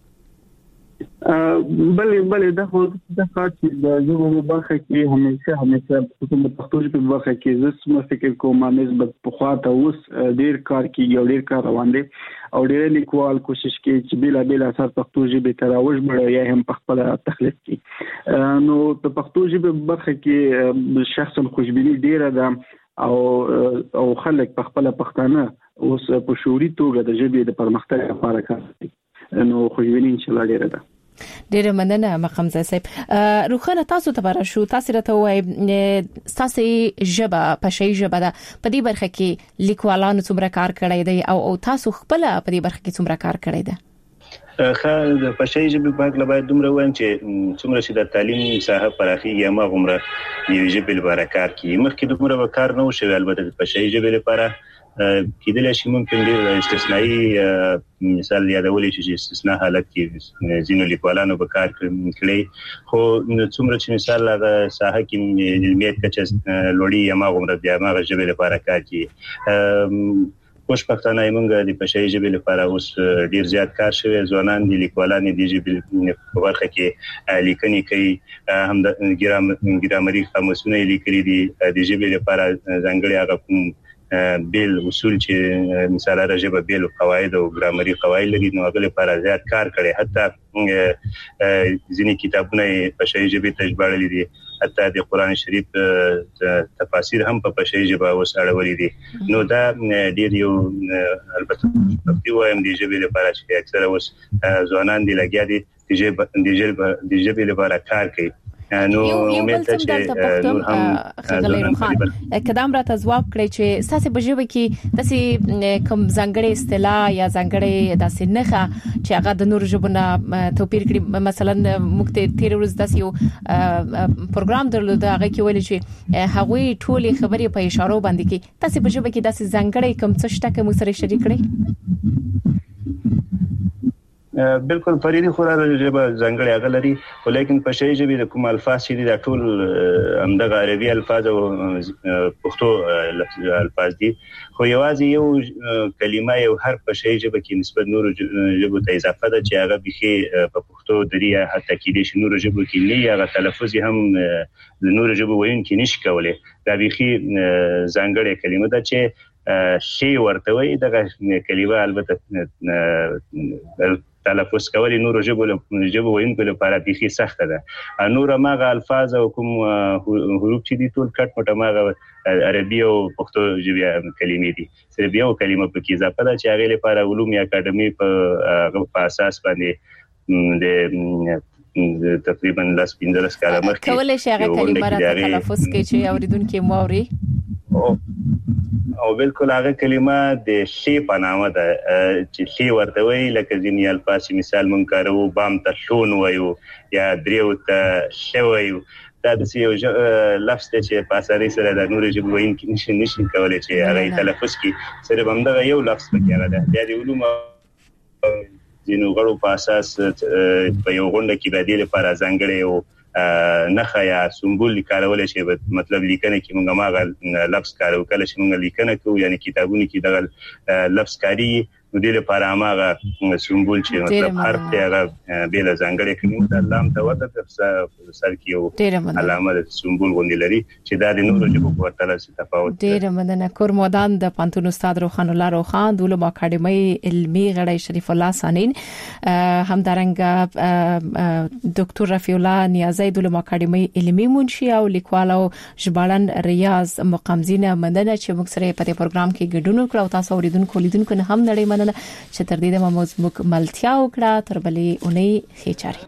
بلې بلې دا خو د خاطر د ژبو په برخه کې همیشه همیشه په پښتو ژبه په برخه کې زه سم فکر کوم نسبت په خواته اوس ډیر کار کوي او ډیر کار روان دي او ډیر لیکوال کوشش کوي چې بلا بلا اثر پښتو ژبه تراوش بړي یا هم په خپل تخلیق کوي نو په پښتو ژبه په برخه کې شخصا خوشبیني ډیره ده او او خلک په خپل پښتانه اوس په شعوري توګه د ژبې د پرمختګ لپاره کار کوي نو خوشبیني ان شاء الله ډیره ده. ډیره مننه مخمزه صاحب. روخانه تاسو ته براشو تاسو راته وای تاسو ژبه پښې ژبه ده په دې برخه کې لیکوالانو څومره کار کړی دی او تاسو خپل په دې برخه کې څومره کار کړی دی؟ خا د پښې ژبه په اړه باید دومره وایم چې څومره چې د تعلیم صاحب پراخي ما غمره یو ژبه لپاره کار کوي مخکې دومره کار نه وشي البته د پښې ژبه لپاره کېدل شي ممکن ډیر استثنایی مثال یادولې چې استثناء حالت کې زینو لیکوالانو به کار کړی خو څومره چې مثال هغه ساحه کې علمیت کچه لوړی یا ما غوړه بیا ما ژبه لپاره کار کوي خوش پښتانه موږ د پښې ژبه لپاره اوس ډیر زیات کار شوی ځوانان د لیکوالانو د ژبې په برخه کې لیکنې کوي هم د ګرامري قاموسونه لیکلي دي د ژبې لپاره ځانګړي هغه کوم بیل اصول چې مثال راځي بیل قواعد او ګرامري قواعد لري نو هغه لپاره زیات کار کړي حتی ځینې کتابونه په پښتو ژبه تجبړلې دي حتی د قران شریف تفاسیر هم په پښتو ژبه وساړولې دي نو دا ډیر یو البته په وایم د ژبې لپاره چې اکثره اوس ځوانان دي لګیا دي د ژبې د ژبې لپاره کار کوي نو امید ته چې نور هم خغلی روخان کدام راته ځواب کړی چې تاسو په ژبه کې تاسو کوم ځانګړي اصطلاح یا ځانګړي داسې نخا چې هغه د نور ژبونو توپیر کړي مثلا موږ ته تیر ورځ داسې یو پروګرام درلود هغه کې ویل چې هغوی ټولې خبرې په اشاره باندې کې تاسو په ژبه کې داسې ځانګړي کوم څه شته کوم سره شریک کړی بالکل فریدي خورا ژبه ځانګړي هغه لري ولیکن په شی ژبه د کوم الفاظ چې د ټول همدغه عربي الفاظ او پښتو الفاظ دي خو یوازې یو کلمه یو حرف په شی ژبه کې نسبت نور ژبه ته اضافه ده چې هغه بخي په پښتو دریا حتی کې د شنور ژبه کې نه هغه تلفظ هم د نور ژبه وینکې نشي کولای دا بخي ځانګړي کلمه ده چې شی ورته وي دغه کلمه البته تلفظ کولی نور ژبه ژبه وینکو لپاره بيخي سخته ده نور ماغه الفاظ او کوم حروف چې دي ټول کټ مټه ماغه عربي او پښتو ژبه کلمې دي سره بیا او کلمه په کې اضافه ده چې هغه لپاره علوم اکاډمي په په اساس باندې د تقریبا لاس پنځلس کاله مخکې کولای شي هغه کلمه را تلفظ کوي چې اوریدونکو موري او او بالکل هغه کلمه د شی په نامه ده چې شی ورته وی لکه ځینې الفاظ مثال مونږ کارو بام ته شون وایو یا دریو ته شویو دا د یو لفظ چې په اسانۍ سره د نور ژبه وینکې نشي نشي کولای چې هغه تلفظ کړي سره همدغه یو لفظ پکې راځي د علوم ځینو غړو په اساس په یو غونډه کې بدیل لپاره ځانګړي او نخا یا سمبول کارول شي مطلب لیکنه کې موږ ماغه لفظ کارو کله چې موږ لیکنه کوو یعنی کتابونه کې دغه لفظ کاری نو د لپاره هغه سمبول چې مطلب حرف ته هغه بیل ځانګړي کړي د لام ته وته په سر کې یو علامه د سمبول غونډې لري چې دا د نورو ژبو په ورته څه تفاوت دی. ډیر مننه کورمودان د پانتون استاد روخان الله روخان د علوم اکاډمي علمي غړی شریف الله سانین همدارنګ ډاکټر رفیع الله نیازی د علوم اکاډمي علمي منشي او لیکوال او ژباړن ریاض مقامزینه مننه چې موږ سره په دې پروګرام کې ګډون وکړو تاسو اوریدونکو لیدونکو نه هم نړۍ چې تر دې د موضوع ملتیا وکړه تر بلې اونۍ خېچاري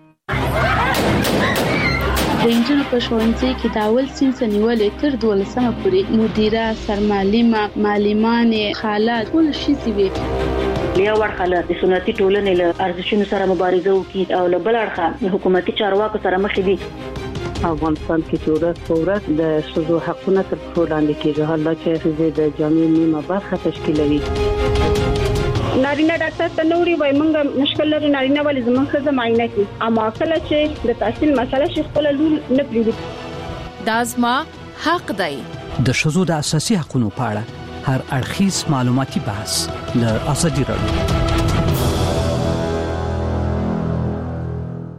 د انجن په شوونځي کې د اول سین سنیولې تر دولسمه پورې مدیره سرمعلمه معلمانې خالات ټول شي سوي لیا ورخاله د سنتي ټولنې له ارزښتونو سره مبارزه وکړي او له بل اړخه حکومتي چارواکو سره مخ دي. افغانستان کې چې ورځ په ورځ د شذو حقونه تر پښو لاندې کېږي حالا چې د جامعي نیمه برخه تشکیلوي. نارینه ډاکټر ته نوري وای مونږ مشکل لري نارینه ولې زموږ خزه معاینه کوي اما کله چې د تحصیل مسله شي خپل لول نه پریږدي دا زما حق دی. د شذو د اساسي حقوقو په اړه هر اړخیز معلوماتي بحث له ازادي راډیو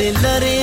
لري